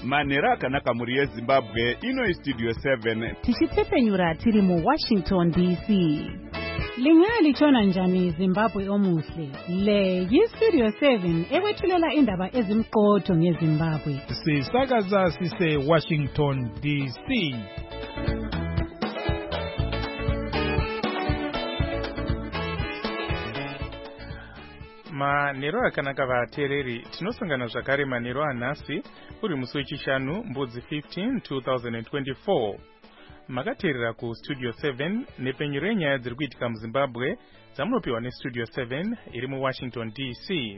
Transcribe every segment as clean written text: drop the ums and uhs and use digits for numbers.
manhero akanaka muri yezimbabwe. Ino istudio 7 tichitsepenyura tiri muWashington DC. Lingalitshona njani Zimbabwe omuhle? Le yistudio 7 ekwethulela indaba ezimqotho ngeZimbabwe. Sisakaza sise Washington DC. Manhero akanaka vateereri, tinosangana zvakare manhero anhasi uri musi wechishanu mbudzi 15 2024. Makateerera ku Studio 7 nepenyuro yenyaya dziri kuitika muZimbabwe dzamunopiwa neStudio 7 iri muWashington DC.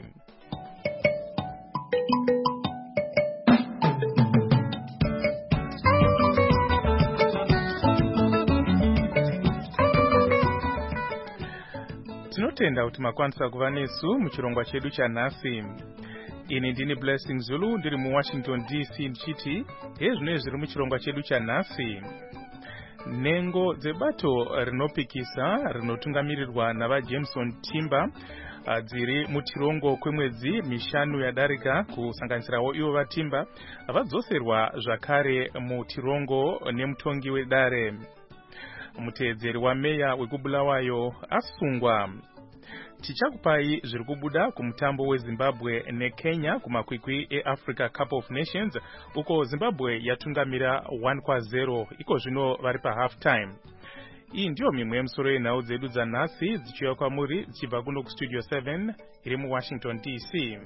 Tinotenda kuti makwanisa kuva nesu muchirongwa chedu chanhasi. Ini ndini Blessing Zulu ndiri muWashington DC ndichiti hezvino zviri muchirongwa chedu chanhasi. Nhengo dzebato rinopikisa rinotungamirirwa navaJameson Timber dziri mutirongo kwemwedzi mishanu yadarika kusanganisirawo ivo vaTimber vadzoserwa zvakare mutirongo nemutongi wedare. Muteedzeri wameya wekubulawayo asungwa. Tichakupai zviri kubuda kumutambo weZimbabwe neKenya kumakwikwi eAfrica Cup of Nations uko Zimbabwe yatungamira 1-0 iko zvino vari pahalf time. Iyi ndiyo mimwe yemisoro yenhau dzedu dzanhasi dzichiuya kwamuri dzichibva kuno kuStudio 7 iri muWashington DC.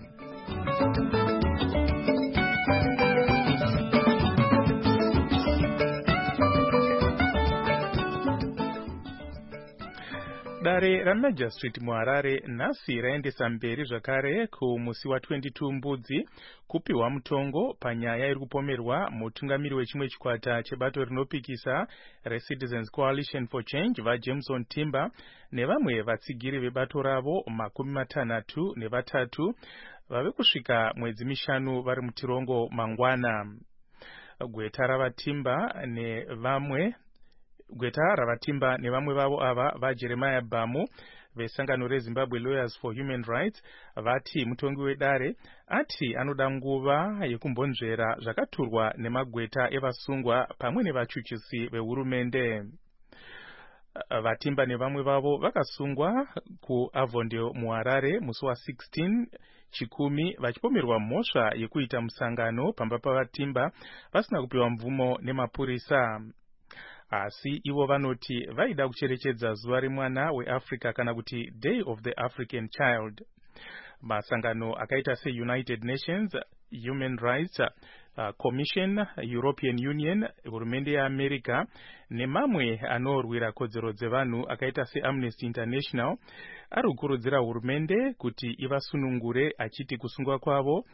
Dare raMajor Street muHarare nhasi raendesa mberi zvakare kumusi wa22 mbudzi kupiwa mutongo panyaya iri kupomerwa mutungamiri wechimwe chikwata chebato rinopikisa reCitizens Coalition for Change vaJameson Timber nevamwe vatsigiri vebato ravo 63 vave kusvika mwedzi mishanu vari mutirongo mangwana. Gweta ravaTimber nevamwe vavo ava vaJeremiah Bamu vesangano reZimbabwe Lawyers for Human Rights vati mutongi wedare ati anoda nguva yekumbonzvera zvakaturwa nemagweta evasungwa pamwe nevachuchisi vehurumende. VaTimber nevamwe vavo vakasungwa kuAvondale muHarare musi wa16 chikumi vachipomerwa mhosva yekuita musangano pamba pavaTimber vasina kupiwa mvumo nemapurisa. Asi ivo vanoti vaida kucherechedza zuva remwana weAfrica kana kuti Day of the African Child. Masangano akaita seUnited Nations, Human Rights Commission, European Union, hurumende yeAmerica nemamwe anorwira kodzero dzevanhu akaita seAmnesty International ari kukurudzira hurumende kuti ivasunungure achiti kusungwa kwavo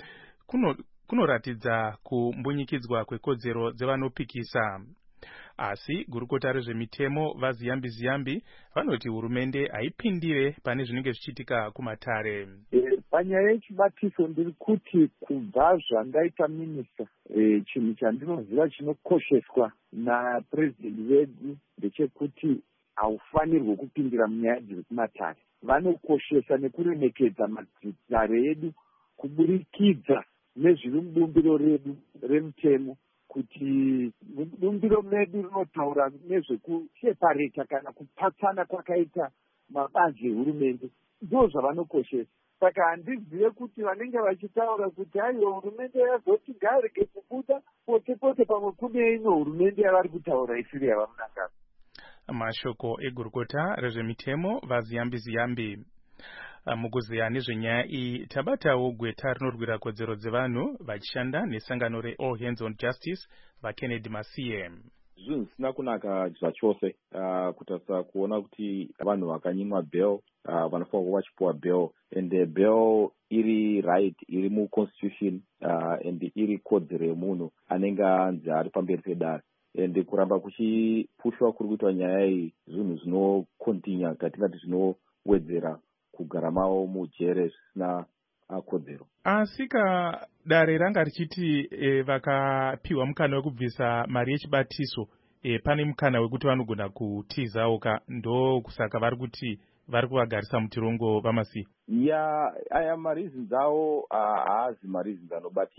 kunoratidza kumbunyikidzwa kwekodzero dzevanopikisa. Asi gurukota rezvemitemo vaZiyambi vanoti hurumende haipindire pane zvinenge zvichiitika kumatare. Panyaya yechibatiso ndiri kuti kubva zvandaita minista chinhu chandinoziva chinokosheswa napurezidendi vedu ndechekuti haufanirwi kupindira munyaya dziri kumatare. Vanokoshesa nekuremekedza matare edu kuburikidza nezviri mubumbiro redu remutemo kuti bumbiro medu rinotaura nezvekusepareta kana kupatsana kwakaita mabazi ehurumende ndo zvavanokoshesa. Saka handizive kuti vanenge vachitaura kuti aiwa hurumende yazoti ngarege kubuda pote pamwe kune imwe hurumende yavari kutaura isiri yavamunangana. Mashoko egurukota rezvemitemo vaZiyambi. Mukuziya nezvenyaya iyi tabatawo gweta rinorwira kodzero dzevanhu vachishanda nesangano reAll Hands on Justice vaKennedy Masiye. Zvinhu zvisina kunaka zvachose kutarisa kuona kuti vanhu vakanyimwa bail vanofanirwa kuva vachipiwa bail, and bail iri right iri muconstitution and iri kodzero yemunhu anenge anzi ari pamberi pedare, and kuramba kuchipushwa kuri kuitwa nyaya iyi zvinhu zvinokontinya katingati zvinowedzera kugara mavo mujere zvisina kodzero. Asika dare ranga richiti vakapiwa mukana wekubvisa mari yechibatiso pane mukana wekuti vanogona kutizawo ndo kusaka vari kuti vari kuvagarisa mutirongo vamasi. Aya mareasons avo haazi mareasons anobatika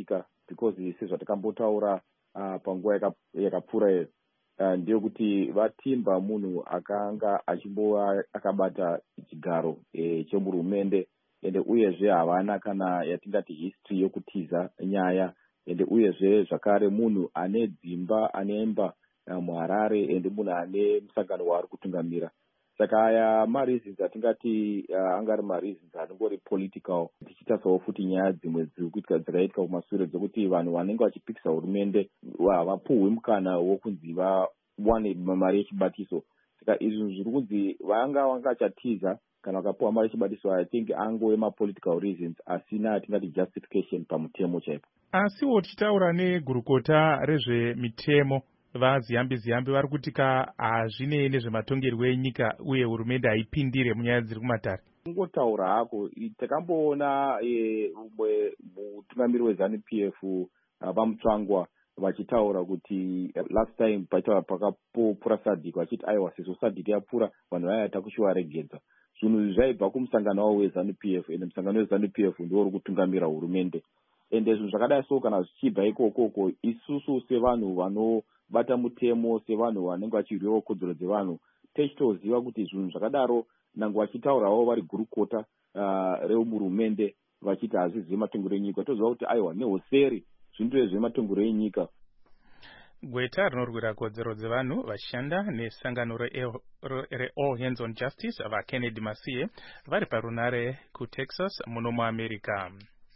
because sezvatakambotaura panguva yakapfuura ndeyekuti Vatimba munhu akanga achimbova akabata chigaro chemuhurumende ende uyezve havana kana yatingati history yokutiza nyaya ende uyezve zvakare munhu ane dzimba aneimba muHarare ende munhu ane musangano waari kutungamira. Saka aya mareasons atingati angari mareasons anongori political, tichitasawo futi nyaya dzimwe dzakaitika kumashure dzokuti vanhu vanenge vachipikisa hurumende havapuhwi mukana wokunzi vawane mari yechibatiso. Saka izvi zviri kunzi vanga vachatiza kana vakapuhwa mari yechibatiso, I think angove mapolitical reasons asina atingati justification pamutemo chaipo. Asiwo tichitaura negurukota rezvemitemo vaziyambi vari kutika hazvinei nezvematongerwo enyika uye hurumende haipindire munyaya dziri kumatare. Kungotaura hako, takamboona umwe mutungamiri weZANU-PF vamutsvangwa vachitaura kuti last time pakapopura SADC vachiti aiwa sezvo SADC yapura vanhu vaya takushivaregedza. Zvinhu zvaibva kumusangano wavo weZANU-PF ende musangano weZANU-PF ndiwo uri kutungamira hurumende. Ende zvinhu zvakadai so kana zvichibva ikoko isusu sevanhu vanobata mutemo, sevanhu vanenge vachirwirawo kodzero dzevanhu, tichitoziva kuti zvinhu zvakadaro nange vachitaurawo vari gurukota rehurumende vachiti hazvizivi matongero enyika, toziva kuti aiwa nehoseri zvindiro zvematongero enyika. Gweta rinorwira kodzero dzevanhu vashanda nesangano reAll Hands on Justice vaKennedy Masiye vari parunare kuTexas muno muAmerica.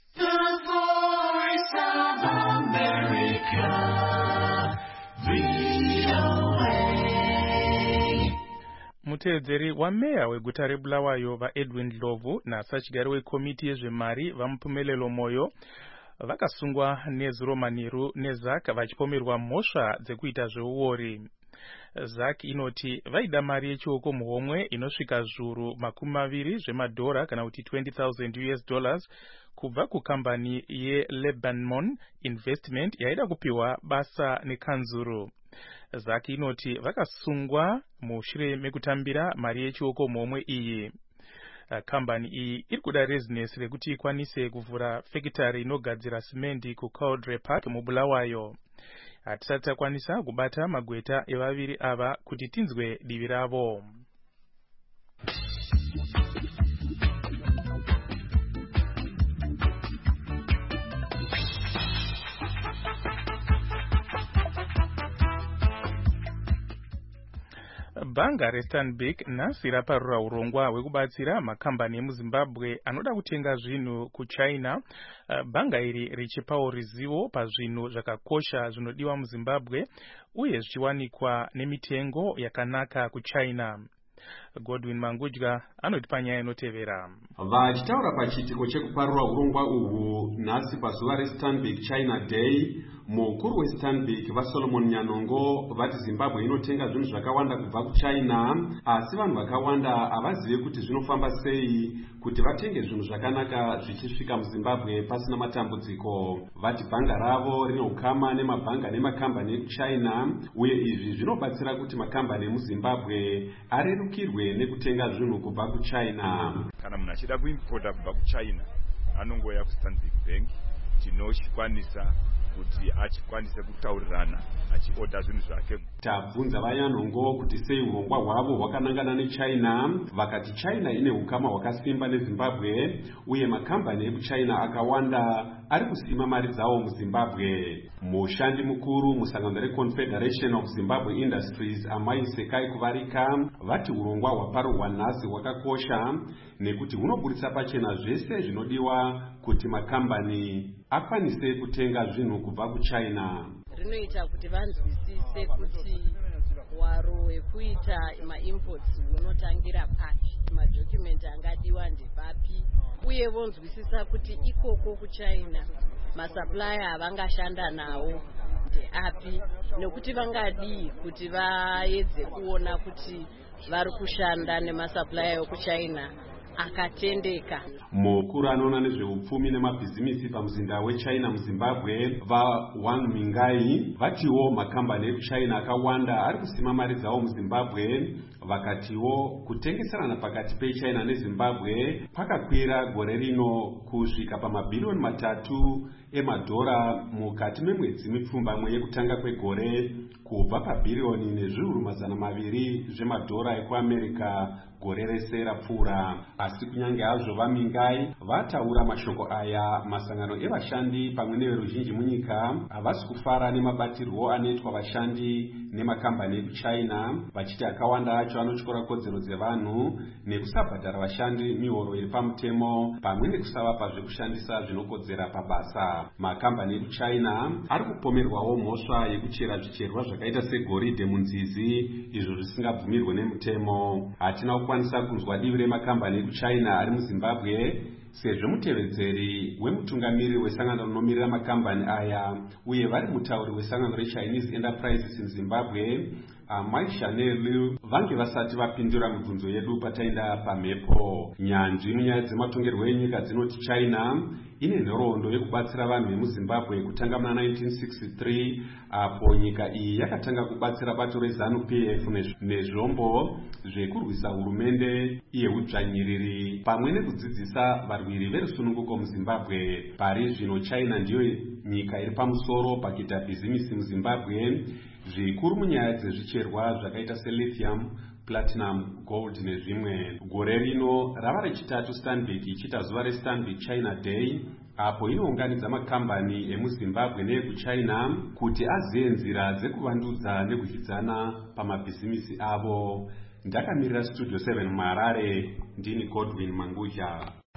Muteedzeri wameya weguta reBulawayo vaEdwin Ndlovu nasachigari wekomiti yezvemari vaMupumelelo Moyo vakasungwa nezuro manheru neZAC vachipomerwa mhosva dzekuita zveuori. ZAC inoti vaida mari yechioko muhomwe inosvika zviuru 20 zvemadhora kana kuti $20,000 kubva kukambani yeLebanon Investment yaida kupiwa basa nekanzuru. ZAC inoti vakasungwa mushure mekutambira mari yechioko muhomwe iyi. Kambani iyi iri kuda rezinesi rekuti ikwanise kuvhura fekitari inogadzira simendi kuCauldre Park muBulawayo. Hatisati takwanisa kubata magweta evaviri ava kuti tinzwe divi ravo. Bhanga reStanbic nhasi raparura urongwa hwekubatsira makambani emuZimbabwe anoda kutenga zvinhu kuChina. Bhanga iri richipawo ruzivo pazvinhu zvakakosha zvinodiwa muZimbabwe uye zvichiwanikwa nemitengo yakanaka kuChina. Godwin Mangudya anoti panyaya inotevera. Vachitaura pachiitiko chekuparura urongwa uhwu nhasi pazuva reStanbic China Day, mukuru weStanbic vaSolomon Nyanongo vati Zimbabwe inotenga zvinhu zvakawanda kubva kuChina, asi vanhu vakawanda havazive kuti zvinofamba sei kuti vatenge zvinhu zvakanaka zvichisvika muZimbabwe pasina matambudziko. Vati bhanga ravo rine ukama nemabhanga nemakambani ekuChina uye izvi zvinobatsira kuti makambani emuZimbabwe arerukirwe nekutenga zvinhu kubva kuChina. Kana munhu achida kuimporta kubva kuChina anongoya kuStanbic Bank, tinokwanisa kuti achikwanise kutaurirana achioda zvinhu zvake. Tabvunza vaNyanongo kuti sei urongwa hwavo hwakanangana neChina, vakati China ine ukama hwakasimba neZimbabwe uye makambani ekuChina akawanda ari kusima mari dzawo muZimbabwe. Mushandi mukuru musangano reConfederation of Zimbabwe Industries Amai Sekai Kuvarika vati urongwa hwaparurwa nhasi hwakakosha nekuti hunoburitsa pachena zvese zvinodiwa kuti makambani akwanise kutenga zvinhu kubva kuChina. Rinoita kuti vanzwisise kuti waro wekuita maimports unotangira papi, madocument angadiwa ndepapi, uye vonzwisisa kuti ikoko kuChina masupplier avangashanda nawo ndeapi, nekuti vangadii kuti vaedze kuona kuti vari kushanda nemasupplier ekuChina akatendeka. Mukuru anoona nezveupfumi nemabhizimisi pamuzinda weChina muZimbabwe Wang Mingai vatiwo makambani ekuChina akawanda ari kusima mari dzawo muZimbabwe, vakatiwo kutengeserana pakati peChina neZimbabwe pakakwira gore rino kusvika pamabhirioni 3 emadhora mukati memwedzi mipfumbamwe yekutanga kwegore, kubva pabhirioni nezviuru 200 zvemadhora ekuAmerica gore rese rapfuura. Asi kunyange hazvo vaMingai vataura mashoko aya, masangano evashandi pamwe neveruzhinji munyika havasi kufara nemabatirwo anoitwa vashandi nemakambani ekuChina, vachiti akawanda acho anotyora kodzero dzevanhu nekusabhadhara vashandi mihoro iri pamutemo pamwe nekusavapa zvekushandisa zvinokodzera pabasa. Makambani ekuChina ari kupomerwawo mhosva yekuchera zvicherwa zvakaita segoridhe munzizi, izvo zvisingabvumirwe nemutemo. Hatina kukwanisa kunzwa divi remakambani ekuChina ari muZimbabwe sezvo mutevedzeri wemutungamiriri wesangano rinomirira makambani aya uye vari mutauri wesangano reChinese Enterprises in Zimbabwe Mike Chanel vange vasati vapindura mibvunzo yedu pataenda pamhepo. Nyanzvi munyaya dzematongerwo enyika dzinoti China ine nhoroondo yekubatsira vanhu vemuZimbabwe kutanga muna 1963 apo nyika iyi yakatanga kubatsira bato reZANU-PF nezvombo zvekurwisa hurumende yeudzvanyiriri pamwe nekudzidzisa varwiri verusununguko muZimbabwe. Pari zvino China ndiyo nyika iri pamusoro pakuita bhizimisi muZimbabwe, zvikuru munyaya dzezvicherwa zvakaita selithium, platinum, gold nezvimwe. Gore rino rava rechitatu Stanbic ichiita zuva reStanbic China Day, apo inounganidza makambani emuZimbabwe neekuChina kuti aziye nzira dzekuvandudza nekudyidzana pamabhizimisi avo. Ndakamirira Studio 7 muHarare, ndini Godwin Manguja.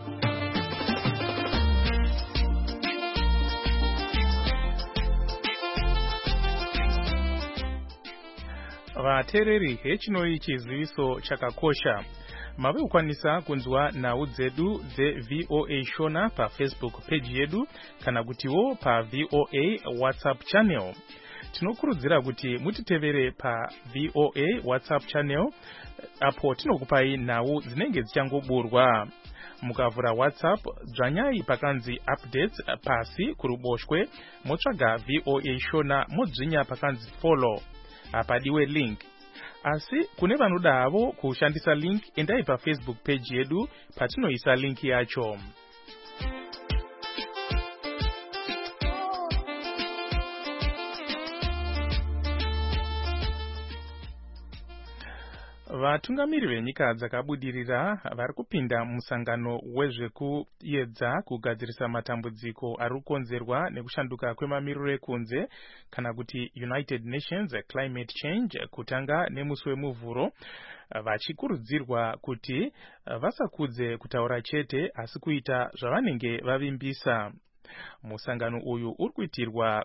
Vateereri, hechinoi chiziviso chakakosha. Mave kukwanisa kunzwa nhau dzedu dzeVOA Shona paFacebook page yedu kana kutiwo paVOA WhatsApp channel. Tinokurudzira kuti mutitevere paVOA WhatsApp channel apo tinokupai nhau dzinenge dzichangoburwa. Mukavhura WhatsApp dzvanyai pakanzi updates pasi kuruboshwe, motsvaga VOA Shona modzvinya pakanzi follow. Apadiwe link. Asi kune vanoda havo kushandisa link, endai paFacebook page yedu patinoisa link yacho. Vatungamiri venyika dzakabudirira vari kupinda musangano wezvekuedza kugadzirisa matambudziko ari kukonzerwa nekushanduka kwemamiriro ekunze kana kuti United Nations Climate Change kutanga nemusi wemuvhuro, vachikurudzirwa kuti vasakudze kutaura chete asi kuita zvavanenge vavimbisa. Musangano uyu urikuitirwa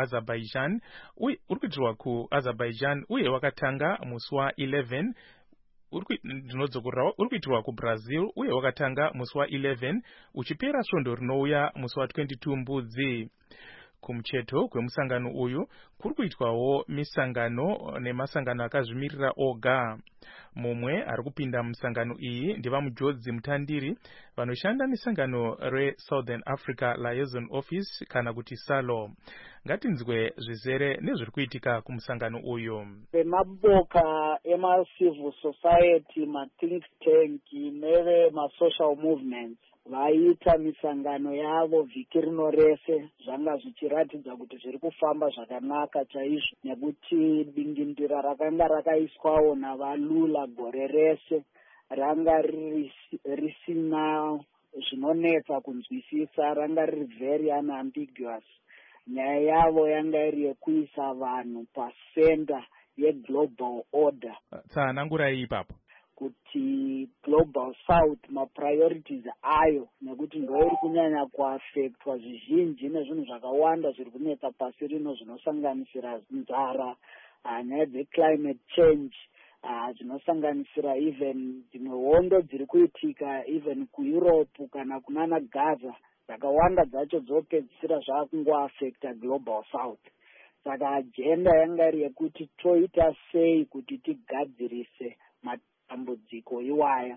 kuAzerbaijan uye wakatanga musi wa11 urikuitirwa kuBrazil uye wakatanga musi wa11 uchipera svondo rinouya musi wa22 mbudzi. Kumucheto kwemusangano uyu kurikuitwawo misangano nemasangano akazvimirira oga. Mumwe ari kupinda musangano iyi ndivamujodzi mutandiri vanoshanda nesangano reSouthern Africa Liaison Office kana kuti SALO. Ngatinzwe zvizere nezviri kuitika kumusangano uyu. Maboka ema-civil society, ma-think tank neve-ma-social movements vaita misangano yavo vhiki rino rese, zvanga zvichiratidza kuti zviri kufamba zvakanaka chaizvo, nekuti dingindira rakanga rakaiswawo navalula gore rese ranga risina zvinonetsa kunzwisisa, ranga riri very unambiguous. Nyaya yavo yanga iri yekuisa vanhu pasenda yeglobal order. Tsanangurai ipapo kuti global south ma-priorities ayo, nekuti ndo iri kunyanya kuafektwa zvizhinji nezvinhu zvakawanda zviri kunetsa pasi rino zvinosanganisira nzara, nyaya dzeclimate change, zvinosanganisira even dzimwe hondo dziri kuitika even kuEurope kana kunana Gaza, dzakawanda dzacho dzopedzisira zvaakungoafekta global south. Saka ajenda yanga iri yekuti toita sei kuti tigadzirise matambudziko iwaya.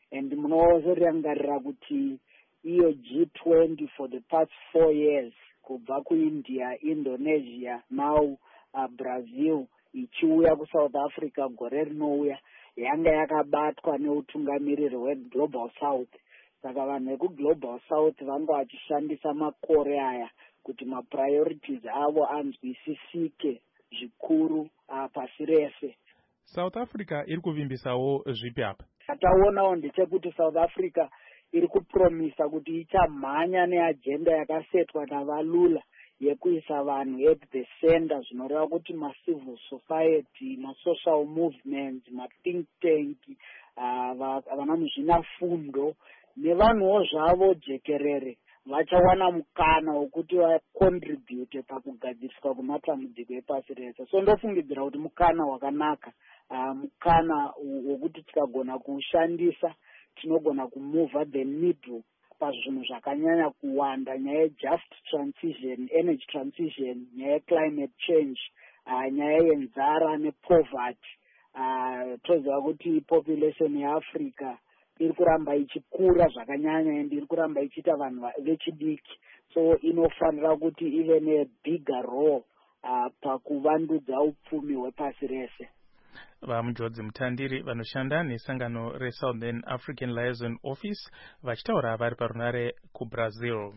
and munozorangarira kuti iyo G20 for the past 4 years kubva kuIndia, Indonesia, now Brazil ichiuya kuSouth Africa gore rinouya yanga yakabatwa neutungamiriri hweGlobal South. Saka vanhu vekuGlobal South vanga vachishandisa makore aya kuti mapriorities avo anzwisisike zvikuru pasi rese. South Africa iri kuvimbisawo zvipi apa? Ataonawo ndechekuti South Africa iri kupromisa kuti ichamhanya neagenda yakasetwa navalula yekuisa vanhu at the center, zvinoreva kuti civil society, social movements, think tank, vana muzvina fundo nevanhuwo zvavo jekerere vachawana mukana wekuti vacontribute pakugadziriswa kwematambudziko epasi rese. So ndofungidzira kuti mukana wakanaka, mukana wekuti tikagona kuushandisa tinogona kumova the needle pazvinhu zvakanyanya kuwanda, nyaya just transition, energy transition, nyaya climate change, nyaya yenzara nepoverty. Toziva kuti population yeAfrica iri kuramba ichikura zvakanyanya and iri kuramba ichiita vanhu vechidiki, so inofanira kuti ive nebigger role pakuvandudza upfumi hwepasi rese. Vamujodzi Mutandiri vanoshanda nesangano reSouthern African Liaison Office vachitaura vari parunare kuBrazil.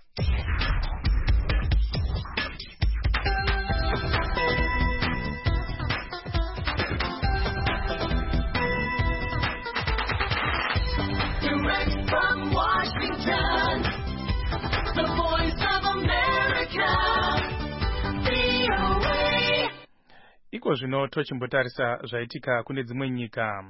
Direct from Washington, the voice of America, VOA. Iko zvino tochimbotarisa zvaitika kune dzimwe nyika.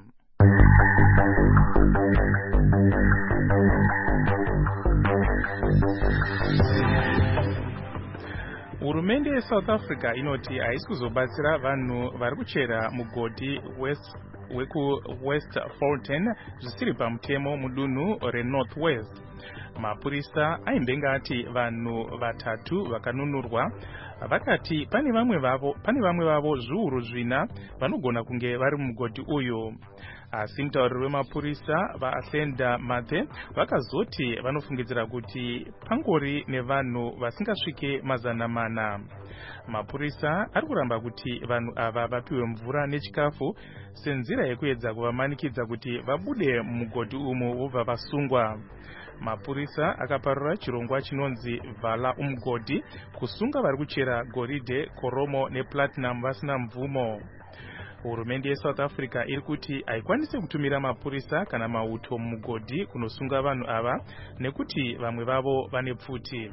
Hurumende yeSouth Africa inoti haisi kuzobatsira vanhu vari kuchera mugodhi West Fulton zvisiri pamutemo mudunhu reNorth West. Mapurisa aimbenga ati vanhu vatatu vakanunurwa vakati pane vamwe vavo zviuru zvina vanogona kunge vari mugodhi uyu. Asi mutauriri wemapurisa vaAtlenda Mathe vakazoti vanofungidzira kuti pangori nevanhu vasingasvike 400. Mapurisa ari kuramba kuti vanhu ava vapiwe mvura nechikafu senzira yekuedza kuvamanikidza kuti vabude mugodhi umu vobva vasungwa. Mapurisa akaparura chirongwa chinonzi Vala Umgodhi kusunga vari kuchera goridhe, koromo neplatinum vasina mvumo. Hurumende yeSouth Africa iri kuti haikwanise kutumira mapurisa kana mauto mugodhi kunosunga vanhu ava nekuti vamwe vavo vane pfuti.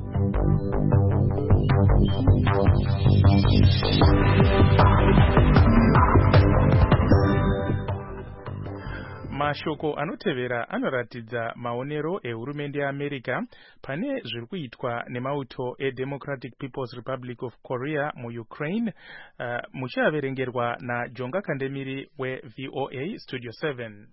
Mashoko anotevera anoratidza maonero ehurumende yeAmerica pane zviri kuitwa nemauto eDemocratic People's Republic of Korea muUkraine, muchiaverengerwa naJonga Kandemiri weVOA Studio 7.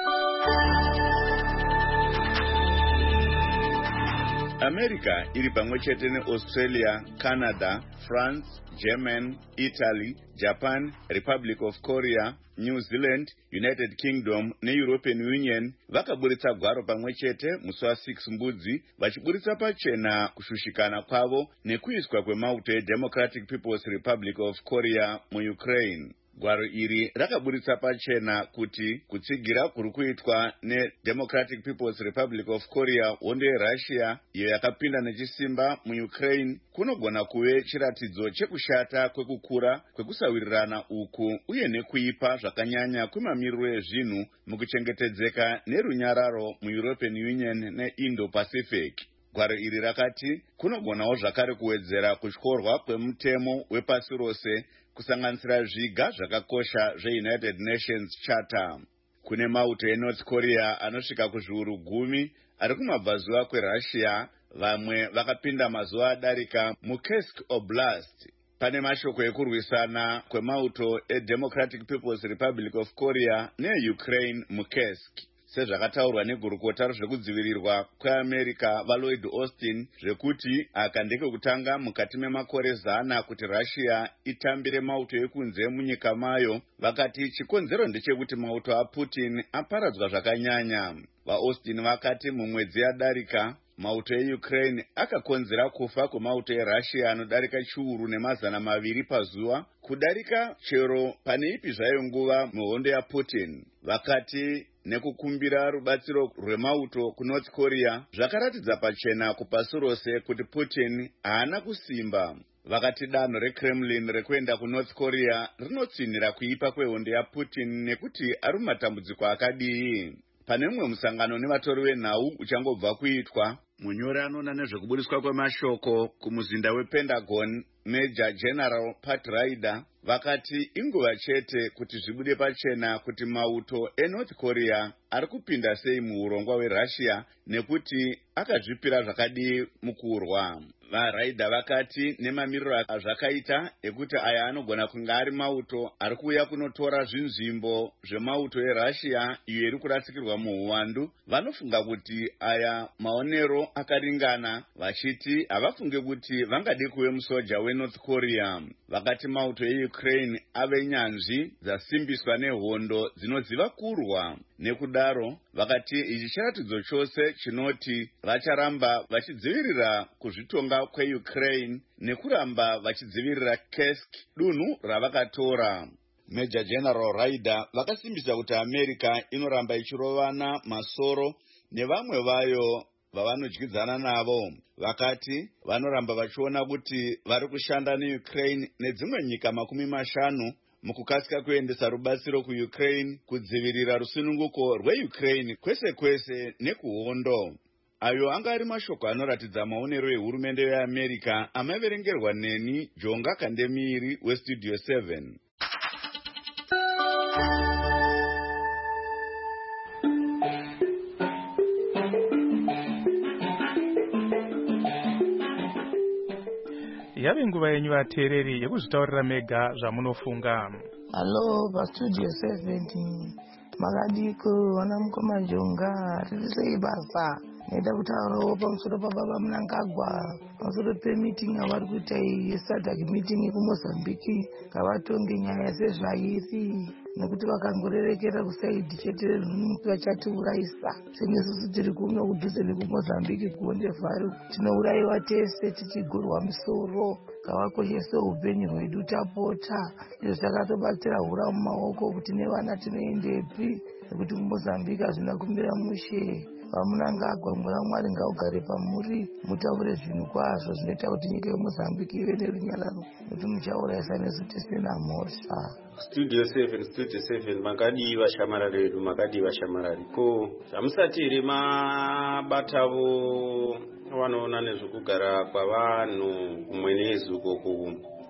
America iri pamwe chete neAustralia, Canada, France, Germany, Italy, Japan, Republic of Korea, New Zealand, United Kingdom neEuropean Union vakaburitsa gwaro pamwe chete musi wa6 Mbudzi vachiburitsa pachena kushushikana kwavo nekuiswa kwemauto eDemocratic People's Republic of Korea muUkraine. Gwaro iri rakaburitsa pachena kuti kutsigira kuri kuitwa neDemocratic People's Republic of Korea hondo yeRussia iyo yakapinda nechisimba muUkraine kunogona kuve chiratidzo chekushata kwekukura kwekusawirirana uku uye nekuipa zvakanyanya kwemamiriro ezvinhu mukuchengetedzeka nerunyararo muEuropean Union neIndo-Pacific. Gwaro iri rakati kunogonawo zvakare kuwedzera kutyorwa kwemutemo wepasi rose kusanganisira zviga zvakakosha zveUnited Nations Charter. Kune mauto eNorth Korea anosvika kuzviuru 10 ari kumabvazuva kweRussia, vamwe vakapinda mazuva adarika muKursk Oblast. Pane mashoko ekurwisana kwemauto eDemocratic People's Republic of Korea neUkraine muKursk. sezvakataurwa negurukota rezvekudzivirirwa kweamerica vaLloyd Austin zvekuti aka ndekekutanga mukati memakore 100 kuti Russia itambire mauto ekunze munyika mayo. Vakati chikonzero ndechekuti mauto aPutin aparadzwa zvakanyanya. VaAustin vakati mumwedzi yadarika mauto eUkraine akakonzera kufa kwemauto eRussia anodarika chiuru nemazana 200 pazuva, kudarika chero pane ipi zvayo nguva muhondo yaPutin. Vakati nekukumbira rubatsiro rwemauto kuNorth Korea zvakaratidza pachena kupasi rose kuti Putin haana kusimba. Vakati danho reKremlin rekuenda kuNorth Korea rinotsinhira kuipa kwehondo yaPutin nekuti ari mumatambudziko akadii. Pane mumwe musangano nevatori venhau uchangobva kuitwa, munyori anoona nezvekubudiswa kwemashoko kumuzinda wePentagon Major General Pat Ryder vakati inguva chete kuti zvibude pachena kuti mauto eNorth Korea ari kupinda sei muurongwa weRussia nekuti akazvipira zvakadii mukurwa. VaRyder vakati nemamiriro azvakaita ekuti aya anogona kunga ari mauto ari kuuya kunotora zvinzvimbo zvemauto eRussia iyo iri kurasikirwa muuwandu, vanofunga kuti aya maonero akaringana, vachiti havafunge kuti vangade kuve musoja weNorth Korea. Vakati mauto eUkraine ave nyanzvi dzasimbiswa nehondo dzinoziva kurwa. Nekudaro vakati ichi chiratidzo chose chinoti vacharamba vachidzivirira kuzvitonga kweUkraine nekuramba vachidzivirira Kursk, dunhu ravakatora. Major General Ryder vakasimbisa kuti America inoramba ichirovana masoro nevamwe vayo vavanodyidzana navo. Vakati vanoramba vachiona kuti vari kushanda neUkraine nedzimwe nyika 50 mukukasika kuendesa rubatsiro kuUkraine kudzivirira rusununguko rweUkraine kwese kwese nekuhondo. Ayo anga ari mashoko anoratidza maonero ehurumende yeAmerica amaverengerwa neni Jonga Kandemiri weStudio 7. Yave nguva yenyu vateereri yekuzvitaurira mega zvamunofunga. Hello, paStudio 7 makadiko vana mukoma Jonga riri sei basa? Neda kutaurawo pamusoro pababa Mnangagwa pamusoro pemeeting avari kuita yeSADC meeting yekuMozambique ngavatonge nyaya sezvairi nekuti vakangorerekera kusaidhi chete vachatiurayisa. Senesusu tiri kuno kudhuze nekuMozambique kuonde vhari tinourayiwa tese tichigurwa musoro. Ngavakoshese upenyu hwedu tapota. Izvo zvakatobatsira hura mumaoko kuti nevana tinoendepi nekuti kuMozambique hazvina kumira mushe. Vamunangagwa Mwari ngaugare pamuri mutaure zvinhu kwazvo zvinoita kuti nyika yeMozambique ive nerunyararo kuti muchaurayisa nesu tisina mhosva. Studio 7 makadii vashamarari vedu, makadii vashamarari. Ko zvamusati here mabatavo vanoona nezvekugara kwavanhu kumwenezi ukoko,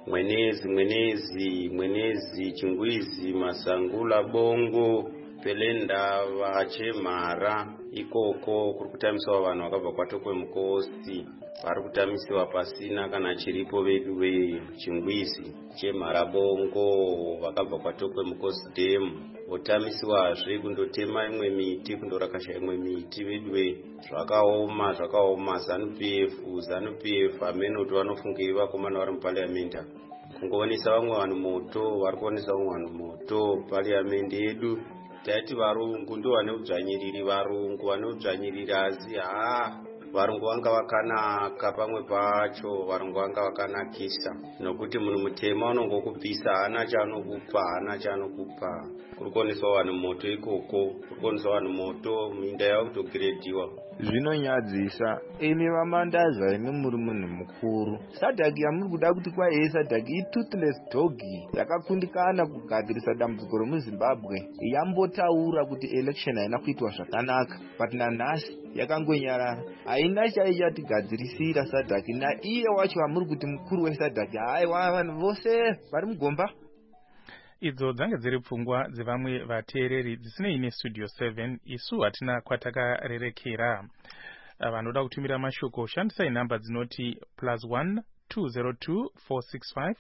mwenezi chingwizi masangula bongo pelenda vachemhara ikoko kuri kutamiswa vanhu vakabva kwatokwe mukosi vari kutamisiwa pasina kana chiripo vedu vechingwizi chemhara bongo vakabva kwatokwe mukosi demu votamisiwazve kundotema imwe miti kundorakasha imwe miti vedu zvakaoma ZANU-PF amenoti vanofungei vakomana vari mupariamende kungoonesa vamwe vanhu moto vari kuonesa vamwe vanhu moto pariamende yedu. Taiti varungu ndo vane udzvanyiriri, varungu vane udzvanyiriri, asi varungu vanga vakanaka pamwe pacho, varungu vanga vakanakisa nokuti munhu mutema unongokubvisa hana chaanokupa. Kuri kuoneswa vanhu moto ikoko, kuri kuoneswa vanhu moto minda yavo kutogirediwa. Zvinonyadzisa. Imi vamandaza imi muri munhu mukuru. SADC yamuri kuda kuti kwai SADC toothless dog yakakundikana kugadzirisa dambudziko remuZimbabwe yambotaura kuti election haina kuitwa zvakanaka, but nanhasi yakangonyarara. Haina chaichatigadzirisira SADC naiye wacho amuri kuti mukuru weSADC. Haiwa vanhu vose vari mugomba. Idzo dzange dziri pfungwa dzevamwe vateereri dzisinei neStudio 7. Isu hatina kwatakarerekera. Vanoda kutumira mashoko shandisai namba dzinoti +1 202 465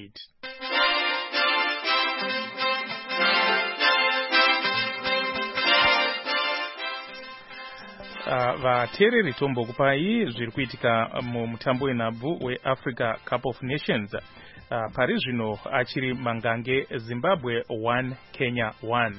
0318. vateereri tombokupai zviri kuitika mumutambo wenhabvu weAfrica Cup of Nations. Pari zvino achiri mangange Zimbabwe 1 Kenya 1.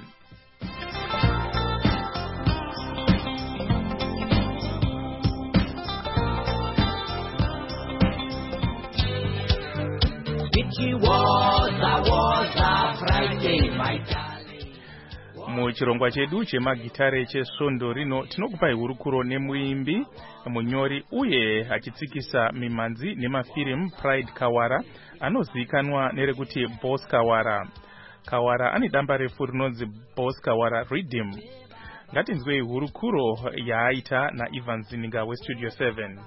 Muchirongwa chedu chemagitare chesvondo rino tinokupai hurukuro nemuimbi, munyori uye achitsikisa mimanzi nemafirimu Pride Kawara anozivikanwa nerekuti Boss Kawara. Kawara ane damba refu rinonzi Boss Kawara Rhythm. Ngatinzwei hurukuro yaaita naIvan Zininga weStudio 7.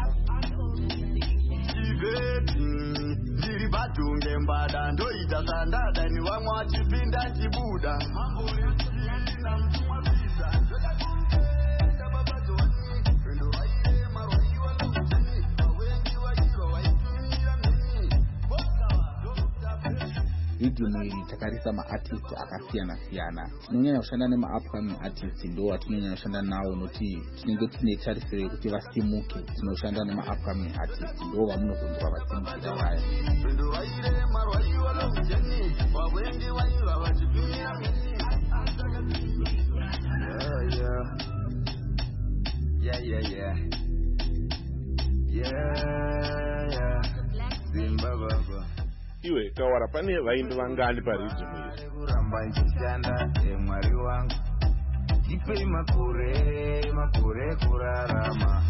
Badunge mbada ndoita sandada ni wamwa chipinda chibuda Rhythm iri takarisa maartist akasiyana siyana. Tinonyanya kushanda nemaupcoming artist ndo atinonyanya kushanda nawo noti tinenge tine tarisiro yekuti vasimuke. Tinoshanda nemaupcoming artist ndo vamunozonzwa vasimukira vaya. Zimbabwe. Iwe Kawara, pane vaimbi vangani paRhythm iri? Kuramba nchishanda mwari wangu. Ipe makore kurarama.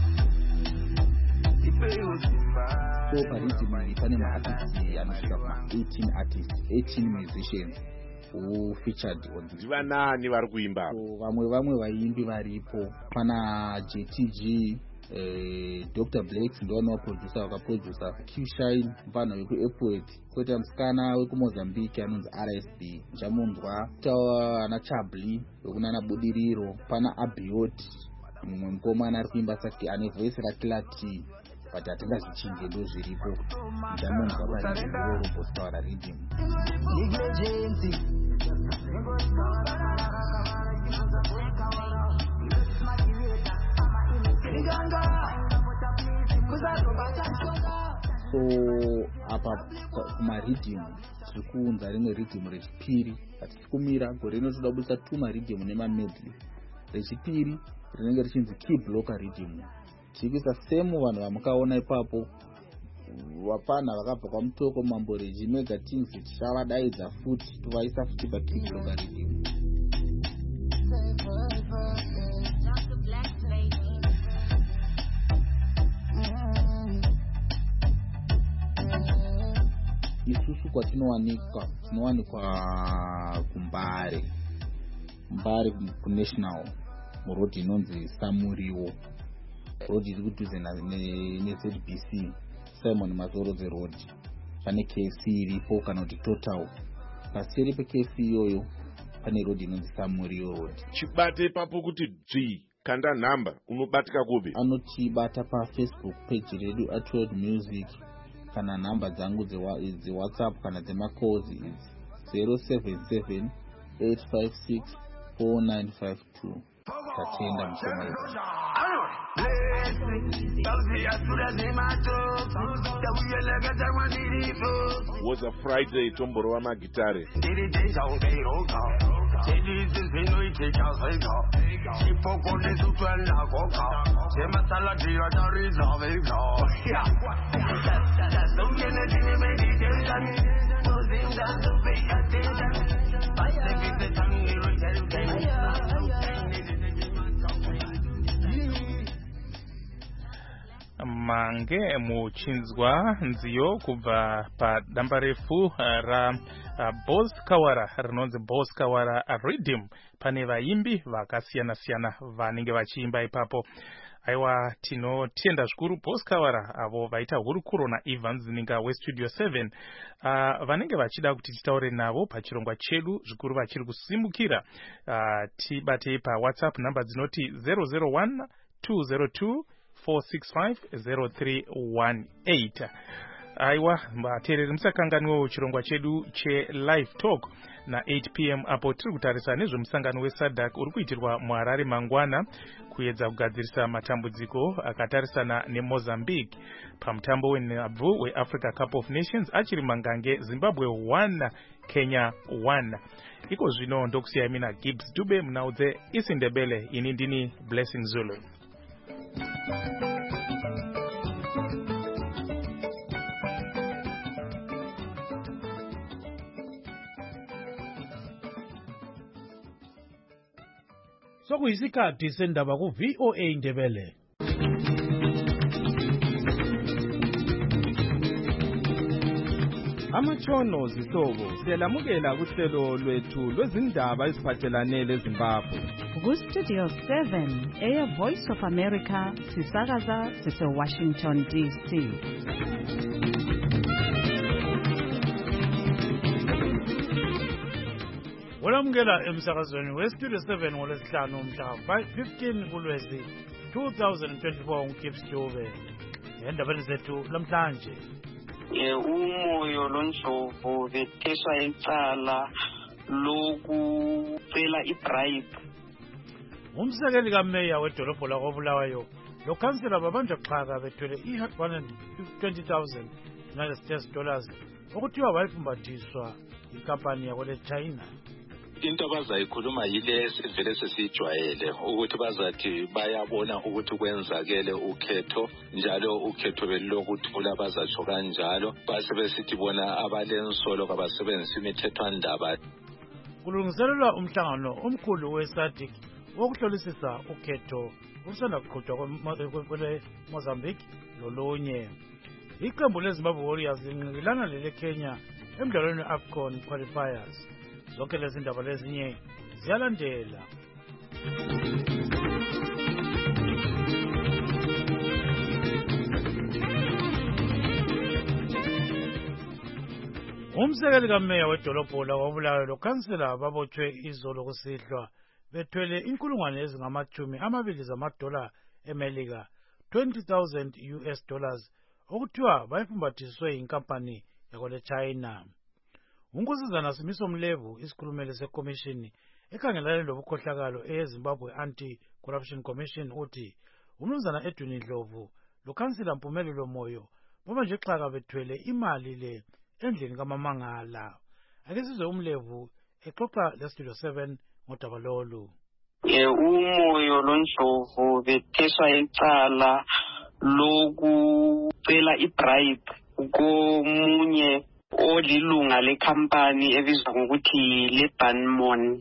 Ipe usimba. So paRhythm iri pane maartists anosvika kuma 18 artists, 18 musicians who featured on this. Ndivanani vari kuimba? So vamwe vaimbi varipo. Pana JTG, Dr. Blakes ndo producer wakaproducer, Q-Shine mfano wekuEpwet, koita musikana wekumozambique anonzi RSB njamunzwa, tawa ana Chabli wekunana Budiriro, pana Abiot mumwe mukomana ari kuimba saki ane voice raKilati but atingazvichinje ndo zviripo njamunzwa paRhythm Boss Kawara Rhythm. So apa kumaRhythm tiri kuunza rimwe rhythm rechipiri hatisi kumira gore rino toda kubudisa 2 maRhythm nemamedley. Rechipiri rinenge richinzi Key Blocker Rhythm. Tikuisa same vanhu vamukaona ipapo vapana vakabva kwamutoko mambo Reji Mega Things tichavadaidza futi tovaisa futi paKey Blocker Rhythm. Isusu kwatinowanikwa kuMbare kuNational murodhi inonzi Samuriwo, rodhi iri kudhuze neZBC Simon Mazorodze Road. Pane KFC iripo kana kuti Total. Paseri peKFC iyoyo pane rodhi inonzi Samuriwo Road. Chibate ipapo kuti dzvi kanda nhamba unobatika kupi? Anotibata paFacebook page redu @World Music kana nhamba dzangu dzeWhatsApp kana dzemacalls idzi 077 856 4952. Tatenda mshomaiza. Was a Friday tomboro wa magitare. Mange muchinzwa nziyo kubva padamba refu ra Boss Kawara rinonzi Boss Kawara Rhythm. Pane vaimbi vakasiyana siyana vanenge vachiimba ipapo. Aiwa tinotenda zvikuru Boss Kawara avo vaita hurukuro naIvan Zininga weStudio 7 vanenge vachida kuti titaure navo pachirongwa chedu zvikuru vachiri kusimukira. Tibatei paWhatsApp namba dzinoti 001 202 465 0318. aiwa vateereri musakanganwewo chirongwa chedu chelive talk na 8 p.m. apo tiri kutarisa nezvemusangano wesadc uri kuitirwa muharare mangwana kuedza kugadzirisa matambudziko akatarisana nemozambique pamutambo wenhabvu weafrica cup of nations achiri mangange zimbabwe 1 kenya 1. iko zvino ndokusiyai mina Gibbs Dube munaudze isindebele. Ini ndini Blessing Zulu. Sokuyisikhathi sendaba ku VOA Indebele. Amatshono zihlobo siyalamukela kuhlelo lwethu lwezindaba eziphathelane leZimbabwe. Ku Studio 7 Air Voice of America sisakaza sise Washington DC. Walamukela emsakazweni weStudio 7 ngolwesihlanu umhla 15 kuLwezi 2024 uKips Dube. Endabeni zethu namhlanje. Umoyo loNdlovu betheswa icala lokucela ibribe. Umsekeli kaMeya wedolobho lakoBulawayo lokansela babanja xhaka bethwele i$120,000 United States dollars okuthiwa bayifumbathiswa inkampani yakole China. Into abazayikhuluma yile sivele sesijwayele ukuthi bazathi bayabona ukuthi kwenzakele ukhetho njalo ukhetho belokuthula bazatsho kanjalo base besithi bona abalensolo kabasebenzisa imithethwandaba. Kulungiselelwa umhlangano omkhulu weSADC wokuhlolisisa ukhetho usanda kuqhutshwa kwele Mozambique lolunye. Iqembu leZimbabwe Warriors linqilana lele Kenya emdlalweni weAFCON qualifiers. Zonke lezi ndaba lezinye ziyalandela. Umsekeli kaMeya wedolobho lakoBulawayo lokansela babotshwe izolo kusihlwa bethwele $20,000 zamadola eMelika, $20,000 okuthiwa bayifumbathiswe inkampani yakole China. Unkosazana Simiso Mlevu isikhulumeli seCommission ekhangelane lobukhohlakalo eZimbabwe Anti-Corruption Commission uthi umnumzana Edwin Ndlovu lokansela Mpumelelo Moyo babanje xhaka bethwele imali le endlini kaMamangala. Ake sizwe uMlevu exoxa leStudio 7 ngodaba lolu. Umoyo loNdlovu betheswa icala lokucela ibribe komunye olilunga lekhampani ebizwa ngokuthi leBanmon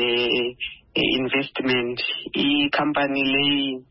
investment. Ikhampani leyi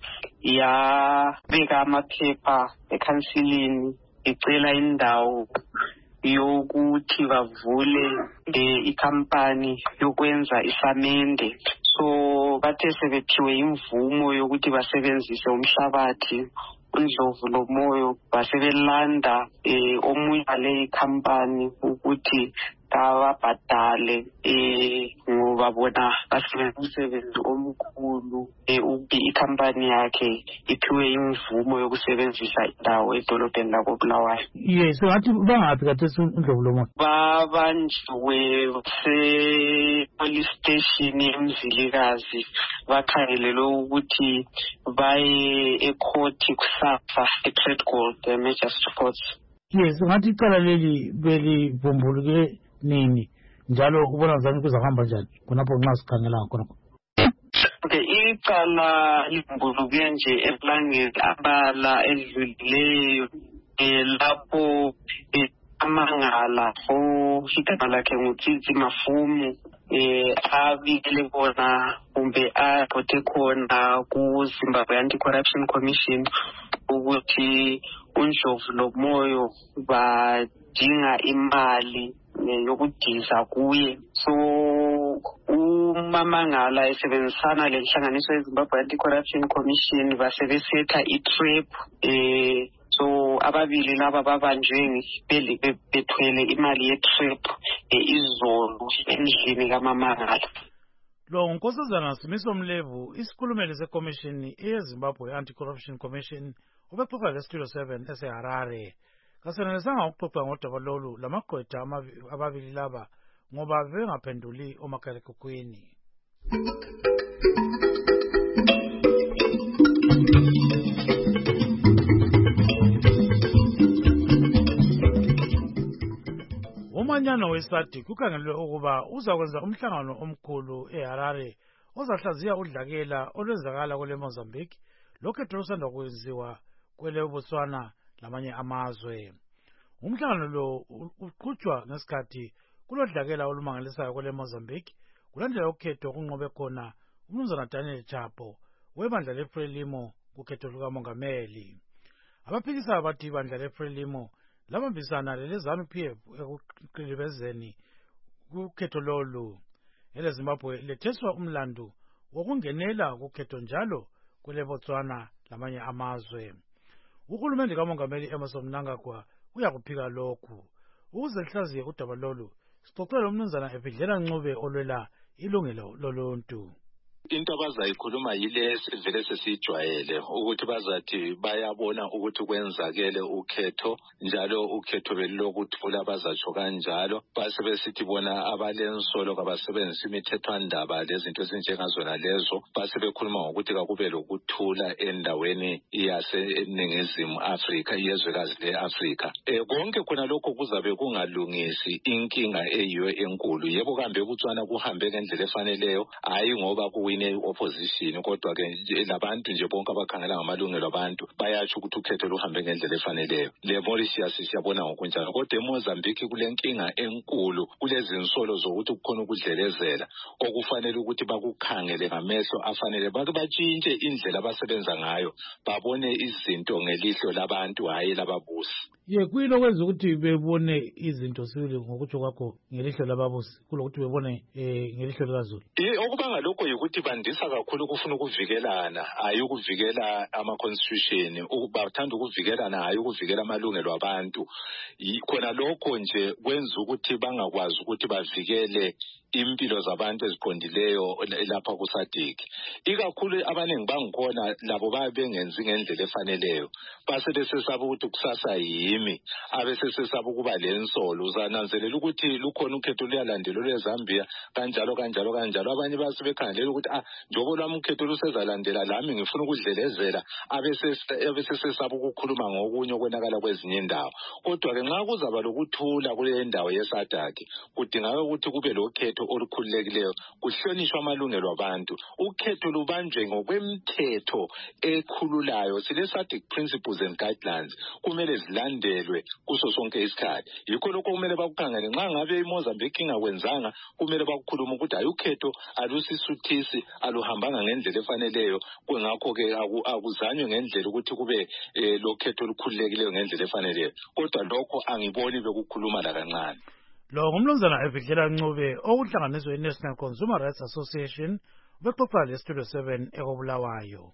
yabeka amaphepha ekhansilini icela indawo yokuthi bavule ikhampani yokwenza isamende. So bathe sebethiwe imvumo yokuthi basebenzise umhlabathi uNdlovu loMoyo basebelanda omunye wale company ukuthi ababhadale ngoba bona basebenza umsebenzi omkhulu ukuthi ikhampani yakhe iphiwe imvumo yokusebenzisa indawo edolobheni lakoBulawayo. Yes, wathi bangaphi kathesi uNdlovu loMoyo? Babanjwe police station eMzilikazi bakhangelelwe ukuthi baye ecourt kusasa eTrade Court eMagistrate Court. Yes, ngathi icala leli belivumbuluke nini njalo ubona ngani kuzahamba njani khonapho nxa sikhangela khona? Okay, icala livumbuluke nje eplangeni abala edlulileyo lapho Amangala igama lakhe nguTsitsi Mafumu abikele bona kumbe aphote khona ku-Zimbabwe Anti-Corruption Commission ukuthi uNdlovu loMoyo badinga imali yokudiza kuye. So uMamangala esebenzisana lenhlanganiso yeZimbabwe Anti-Corruption Commission basebesetha itrap. So ababili laba babanjwe bethwele imali yetrap izolo endlini kaMamangala. Lo unkosazana Simiso Mlevu isikhulumeli seCommission yeZimbabwe Anti-Corruption Commission ubexoxa leStudio 7 eseHarare. kasenelisanga ukuxoxa ngodaba lolu lamagqwetha ababili laba ngoba bengaphenduli omakhalekhukhwini. Umanyano weSADC kukhangelwe ukuba uzakwenza umhlangano omkhulu eHarare ozahlaziya udlakela olwenzakala kwele Mozambique lokhetho lusanda kwenziwa kwele Botswana lamanye amazwe. Umhlangano lo uqhutshwa ngesikhathi kulodlakela olumangalisayo kwele Mozambique kulandela ukhetho kunqobe khona uMnumzana Daniel Chapo webandla leFrelimo kukhetho lukamongameli. Abaphikisayo bathi ibandla leFrelimo labambisana leleZANU-PF ekuqilibezeni kukhetho lolu. EleZimbabwe letheswa umlandu wokungenela kukhetho njalo kwele Botswana lamanye amazwe. Uhulumende kamongameli Emmerson Mnangagwa uyakuphika lokhu. Ukuze lihlaziye udaba lolu, sixoxele uMnumzana Ebhidlela Ncube olwela ilungelo loluntu. Into abazayikhuluma yile sivele sesijwayele ukuthi bazathi bayabona ukuthi kwenzakele ukhetho njalo ukhetho belokuthula bazatsho kanjalo base besithi bona abalensolo kabasebenzisa imithethwandaba lezinto ezinjengazona lezo base bekhuluma ngokuthi kakube lokuthula endaweni yaseNingizimu Afrika yezwekazi leAfrika. Konke khona lokho kuzabe kungalungisi inkinga eyiyo enkulu. Yebo kambe uBotswana kuhambe ngendlela efaneleyo hayi ngoba kuwine opposition kodwa ke labantu nje bonke abakhangela ngamalungelo abantu bayatsho ukuthi ukhetho luhambe ngendlela efaneleyo. Le Mauritius siyabona ngokunjalo kodwa eMozambique kulenkinga enkulu kulezi insolo zokuthi kukhona ukudlelezela okufanele ukuthi bakukhangele ngamehlo afanele batshintshe indlela abasebenza ngayo babone izinto ngelihlo labantu hayi lababusi. Kuyilo kwenza ukuthi bebone izinto sibili ngokuthi kwakho ngelihlo lababusi kulokuthi bebone ngelihlo likaZulu. Okubanga lokho yikuthi bandisa kakhulu ukufuna ukuvikelana hayi ukuvikela ama-constitution bathanda ukuvikelana hayi ukuvikela amalungelo abantu. Khona lokho nje kwenza ukuthi bangakwazi ukuthi bavikele impilo zabantu eziqondileyo lapha kuSADC. Ikakhulu abaningi bangikhona labo babengenzi ngendlela efaneleyo base besesaba ukuthi kusasa yimi abesesaba ukuba lensolo. Uzananzelela ukuthi lukhona ukhetho luyalandelwa leZambia kanjalo abanye base bekhangelela ukuthi njobo lwami ukhetho lusezalandela lami ngifuna ukudlelezela abesesaba ukukhuluma ngokunye okwenakala kwezinye indawo. Kodwa ke nxa kuzaba lokuthula kule ndawo yeSADC kudingeka ukuthi kube lokhetho olukhululekileyo kuhlonishwa amalungelo abantu ukhetho lubanjwe ngokwemthetho ekhululayo. Sile SADC principles and guidelines kumele zilandelwe kuso sonke isikhathi. Yikho lokho kumele bakukhangele nxa ngabe iMozambique ingakwenzanga kumele bakukhuluma ukuthi hayi ukhetho alusisuthisi aluhambanga ngendlela efaneleyo kwengakho ke akuzanywe ngendlela ukuthi kube lokhetho olukhululekileyo ngendlela efaneleyo. Kodwa lokho angiboni bekukhuluma la kancane. Lo ngumnumzana Ebhidlela Ncube okuhlanganiswe iNational Consumer Rights Association bexoxa leStudio 7 ekobulawayo.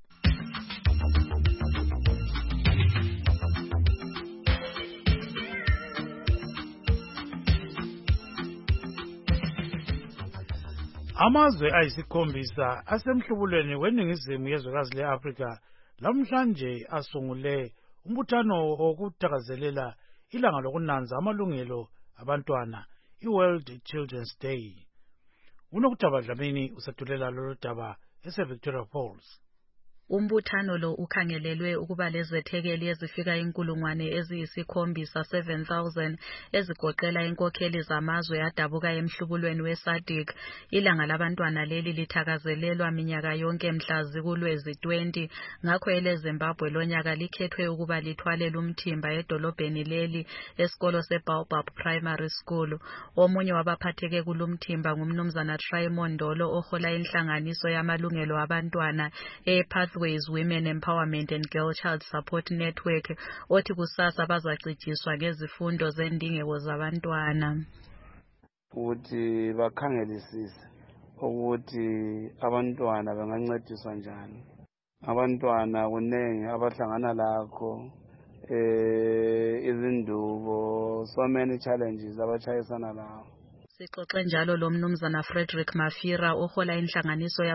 Amazwe ayisikhombisa asemhlubulweni weningizimu yezwekazi leAfrika lamhlanje asungule umbuthano wokuthakazelela ilanga lokunanza amalungelo abantwana iWorld Children's Day. Unokuthaba Dlamini usethulela lolu daba eseVictoria Falls. Umbuthano lo ukhangelelwe ukuba lezethekeli ezifika inkulungwane eziyisikhombisa 7,000 ezigoqela inkokheli zamazwe adabuka emhlubulweni weSADC. Ilanga labantwana leli lithakazelelwa minyaka yonke mhla zikulwezi 20 ngakho eleZimbabwe lonyaka likhethwe ukuba lithwalele umthimba edolobheni leli esikolo seBaobab Primary School. Omunye wabaphatheke kulumthimba ngumnumzana Trymondolo ohola inhlanganiso yamalungelo abantwana Pathways Women Empowerment and Girl Child Support Network othi kusasa bazacitshiswa ngezifundo zendingeko zabantwana ukuthi bakhangelisise ukuthi abantwana bangancediswa njani. Abantwana kunengi abahlangana lakho izindubo so many challenges abachayisana lawo. Sixoxe njalo lo mnumzana Frederick Mafira ohola inhlanganiso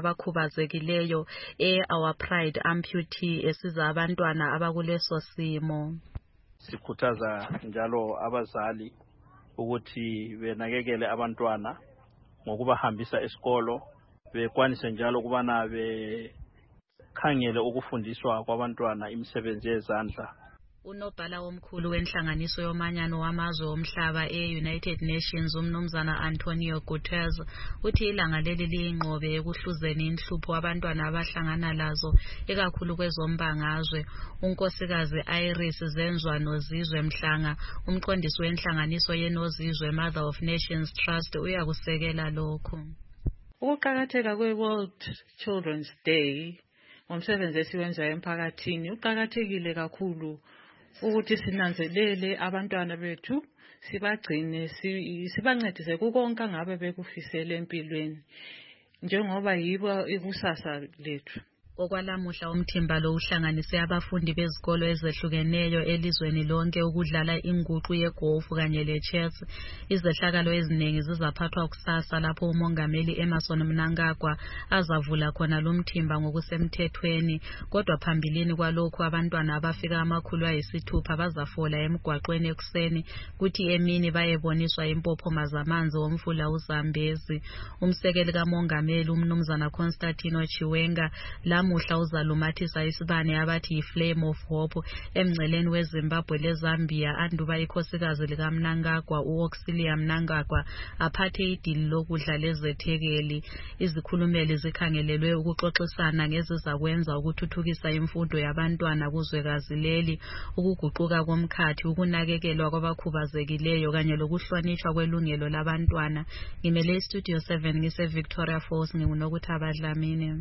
sikhuthaza njalo abazali ukuthi benakekele abantwana ngokubahambisa esikolo, bekwanise njalo ukubana bekhangele ukufundiswa kwabantwana imisebenzi yezandla. Unobhala omkhulu wenhlanganiso yomanyano wamazwe omhlaba e-United Nations umnumzana Antonio Guterres uthi ilanga leli liyingqobe ekuhluzeni inhlupho abantwana abahlangana lazo ekakhulu kwezombangazwe. Unkosikazi Iris Zenzwa Nozizwe Mhlanga, umqondisi wenhlanganiso yeNozizwe Mother of Nations Trust, uyakusekela lokho. Ukuqakatheka kwe-World Children's Day ngomsebenzi esiwenzayo emphakathini uqakathekile kakhulu ukuthi sinanzelele abantwana bethu, sibagcine, sibancedise kukonke ngabe bekufisela empilweni njengoba yibo ikusasa lethu. Okwalamuhla umthimba lo uhlanganise abafundi bezikolo ezehlukeneyo elizweni lonke ukudlala inguqu yegolf kanye lechess. Izehlakalo eziningi zizaphathwa kusasa lapho umongameli Emmerson Mnangagwa azavula khona lo mthimba ngokusemthethweni. Kodwa phambilini kwalokho abantwana abafika 600 bazafola emgwaqweni ekuseni kuthi emini bayeboniswa impophoma zamanzi omfula uZambezi. Umsekeli kamongameli umnumzana Constantino Chiwenga muhla uzalumathisa isibane abathi yi-Flame of Hope emngceleni weZimbabwe leZambia anduba ikhosikazi likaMnangagwa u-Auxilia Mnangagwa aphathe idili lokudla lezethekeli. Izikhulumeli zikhangelelwe ukuxoxisana ngezizakwenza ukuthuthukisa imfundo yabantwana kuzwekazi leli, ukuguquka komkhathi, ukunakekelwa kwabakhubazekileyo kanye lokuhlonishwa kwelungelo labantwana. Ngimele iStudio 7 ngise Victoria Falls, nginguNokuthaba Dlamini.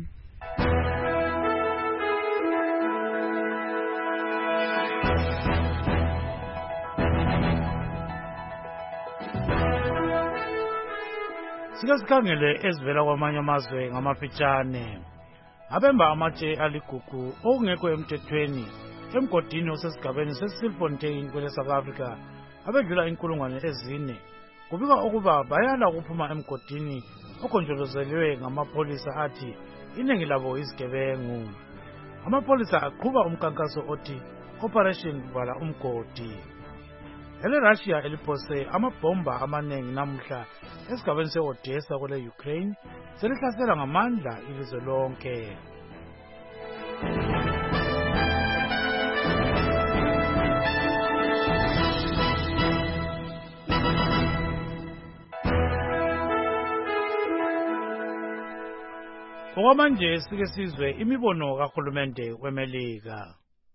Sike sikhangele ezivela kwamanye amazwe ngamafitshane. Abemba amatshe aligugu okungekho emthethweni emgodini osesigabeni seSilfontein kwele South Africa abedlula 4,000 kubikwa ukuba bayala ukuphuma emgodini okhonjolozelwe ngamapolisa athi iningi labo izigebengu. Amapolisa aqhuba umkankaso othi Operation Vala Umgodi. EleRussia eliphose amabhomba amanengi namuhla esigabeni se-Odessa kwele Ukraine selihlasela ngamandla ilizwe lonke. Okwamanje sike sizwe imibono kahulumende weMelika.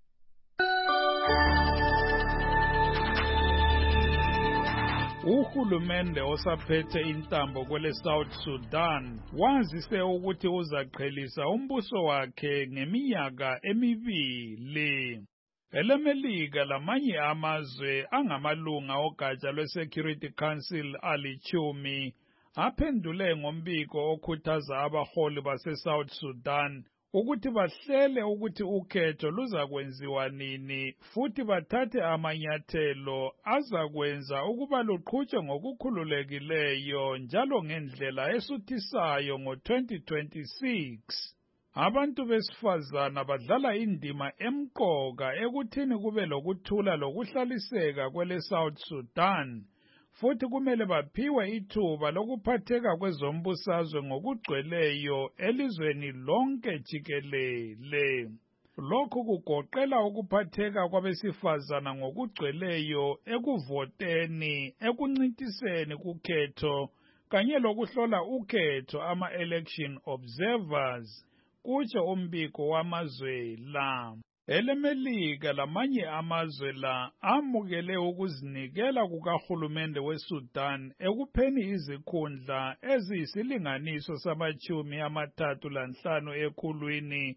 Uhulumende osaphethe intambo kwele South Sudan wazise ukuthi uzaqhelisa umbuso wakhe ngeminyaka 2. EleMelika lamanye amazwe angamalunga ogatsha lwe-Security Council alichumi aphendule ngombiko okhuthaza abaholi base-South Sudan ukuthi bahlele ukuthi ukhetho luzakwenziwa nini futhi bathathe amanyathelo azakwenza ukuba luqhutshwe ngokukhululekileyo njalo ngendlela esuthisayo ngo-2026. Abantu besifazana badlala indima emqoka ekuthini kube lokuthula lokuhlaliseka kwele South Sudan, futhi kumele baphiwe ithuba lokuphatheka kwezombusazwe ngokugcweleyo elizweni lonke jikelele. Lokhu kugoqela ukuphatheka kwabesifazana ngokugcweleyo ekuvoteni, ekuncintiseni kukhetho, kanye lokuhlola ukhetho ama-election observers, kutsho umbiko wamazwe la. EleMelika lamanye amazwe la amukele ukuzinikela kukahulumende weSudan ekupheni izikhundla eziyisilinganiso sama-35 ekhulwini,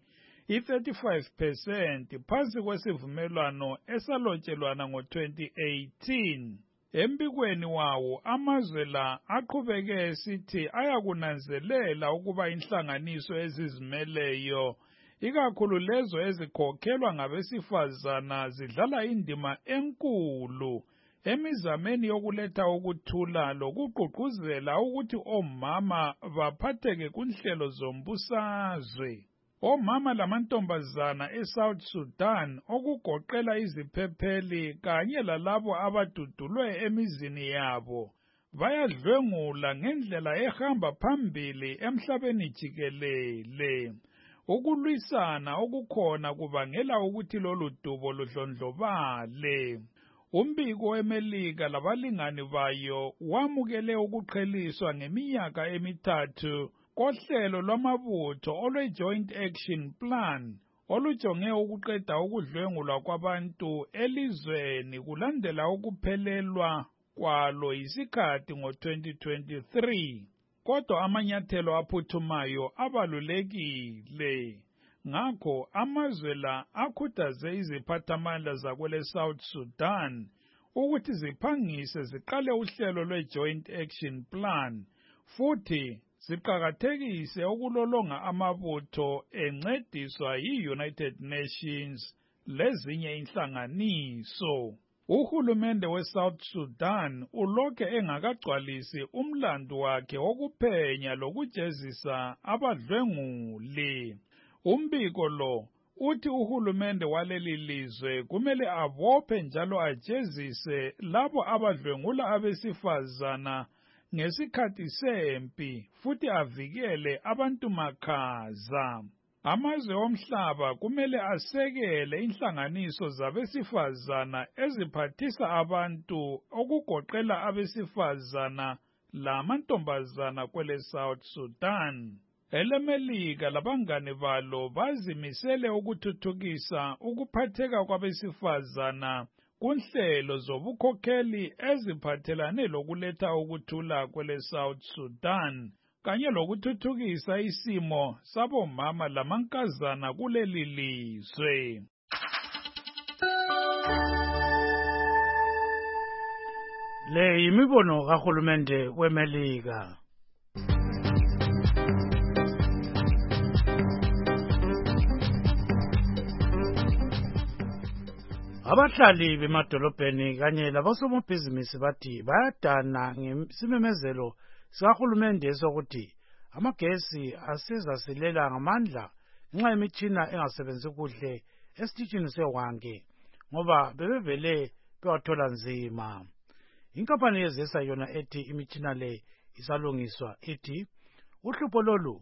i-35% phansi kwesivumelwano esalotshelwana ngo-2018. Embikweni wawo amazwe la aqhubeke esithi ayakunanzelela ukuba inhlanganiso ezizimeleyo ikakhulu lezo ezikhokhelwa ngabesifazana zidlala indima enkulu emizameni yokuletha ukuthula lokugqugquzela ukuthi omama baphatheke kunhlelo zombusazwe. Omama lamantombazana eSouth Sudan okugoqela iziphepheli kanye lalabo abadudulwe emizini yabo bayadlwengula ngendlela ehamba phambili emhlabeni jikelele. Ukulwisana okukhona kubangela ukuthi lolu dubo ludlondlobale. Umbiko weMelika labalingani bayo wamukele ukuqheliswa ngeminyaka emithathu kohlelo lwamabutho olwe-Joint Action Plan olujonge ukuqeda ukudlwengulwa kwabantu elizweni kulandela ukuphelelwa kwalo yisikhathi ngo-2023. Kodwa amanyathelo aphuthumayo abalulekile. Ngakho amazwe la akhuthaze iziphathamandla zakwele South Sudan ukuthi ziphangise ziqale uhlelo lwe-Joint Action Plan futhi ziqakathekise ukulolonga amabutho encediswa yi-United Nations lezinye inhlanganiso. Uhulumende we-South Sudan ulokhe engakagcwalisi umlandu wakhe wokuphenya lokujezisa abadlwenguli. Umbiko lo uthi uhulumende waleli lizwe kumele abophe njalo ajezise labo abadlwengula abesifazana ngesikhathi sempi futhi avikele abantu makhaza. Amazwe omhlaba kumele asekele inhlanganiso zabesifazana eziphathisa abantu okugoqela abesifazana lamantombazana kwele South Sudan. EleMelika labangane balo bazimisele ukuthuthukisa ukuphatheka kwabesifazana kunhlelo zobukhokheli eziphathelane lokuletha ukuthula kwele South Sudan kanye lokuthuthukisa isimo sabomama lamankazana kuleli lizwe. Le yimibono kahulumende weMelika. Abahlali bemadolobheni kanye labosomabhizinisi bathi bayadana ngesimemezelo sikahulumende sokuthi amagesi asezasilela ngamandla ngenxa yemitshina engasebenzi kuhle esitishini seWange ngoba bebevele bewathola nzima. Inkampani yezesa yona ethi imitshina le isalungiswa ithi uhlupho lolu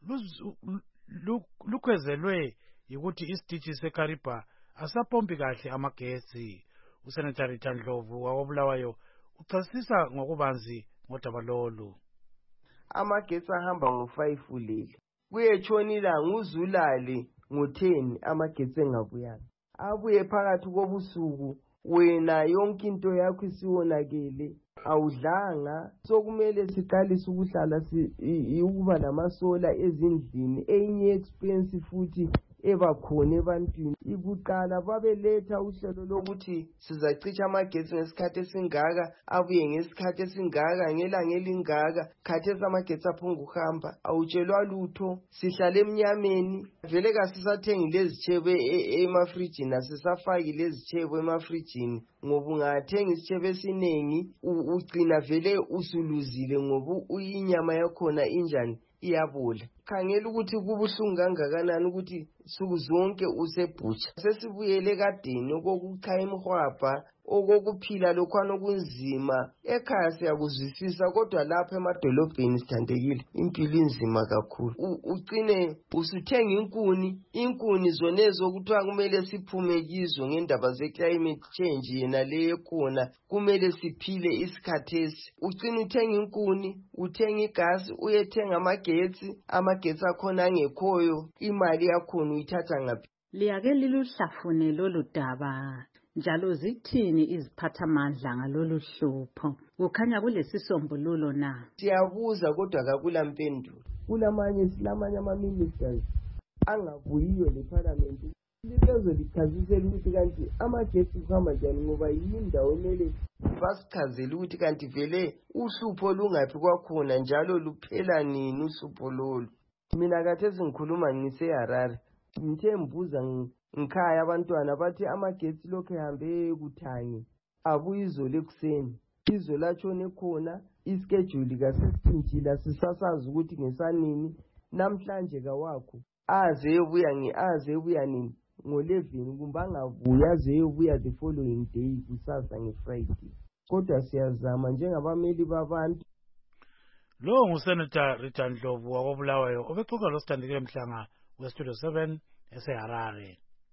lukhwezelwe yikuthi isitishi seKariba asapompi kahle amagesi. Usenator Rita Ndlovu wabulawayo uchasisa ngokubanzi ngodaba lolu. Amagesi ahamba ngo5 ulele kuyetshona ilanga uzulale ngo10 amagesi engabuyanga abuye phakathi kobusuku wena yonke into yakho isiwonakele awudlanga sokumele siqalise ukuhlala ukuba namasola ezindlini enye expensive futhi ebakhona ebantwini. Ikuqala babeletha uhlelo lokuthi sizacicha amagesi ngesikhathi esingaka abuye ngesikhathi esingaka ngelanga elingaka. Khathesi amagesi aphunga ukuhamba awutshelwa lutho sihlale emnyameni vele kasisathengi lezitshebo emafrijini asisafaki lezitshebo emafrijini ngoba ungathenga isitshebo esiningi ugcina vele usuluzile ngoba inyama yakhona injani iyabola. Khangela ukuthi kubuhlungu kangakanani ukuthi suku zonke usebhutsha. Sesibuyele kadeni okokuchaya imhwabha okokuphila lokhwana okunzima. Ekhaya siyakuzwisisa kodwa lapha emadolobheni sithandekile impilo inzima kakhulu. Ugcine usuthenga inkuni zonezo okuthiwa kumele siphume kizo ngendaba ze-climate change yena leyo khona kumele siphile isikhathesi. Ugcine uthenga inkuni, uthenga igasi, uyethenga amagesi akhona angekhoyo, imali yakhona uyithatha ngaphi? Liyake liluhlafune lolu daba njalo zithini iziphathamandla ngalolu hlupho? Kukhanya kulesisombululo na? Siyabuza kodwa akula mpendulo. Silamanye ama-ministers angabuyiyo leParliament lichazisela ukuthi kanti amagesi kuhamba njani ngoba yindawo emele basichazele ukuthi kanti vele uhlupho lungaphi kwakhona njalo luphela nini uhlupho lolu. Mina khathesi ngikhuluma ngiseHarare ngithe mbuza ngikhaya abantwana bathi amagesi lokho ehambe kuthangi abuye izolo ekuseni izolo atshone khona ischedule kasesithintshile sisasazi ukuthi ngesanini namhlanje kawakho aze ebuya nini ngo-11 kumbe angabuya aze ebuya the following day kusasa nge-Friday. Kodwa siyazama njengabameli babantu. Lo nguSenator Richard Ndlovu wakobulawayo obexoxa loSithandekile Mhlanga weStudio 7 eseHarare.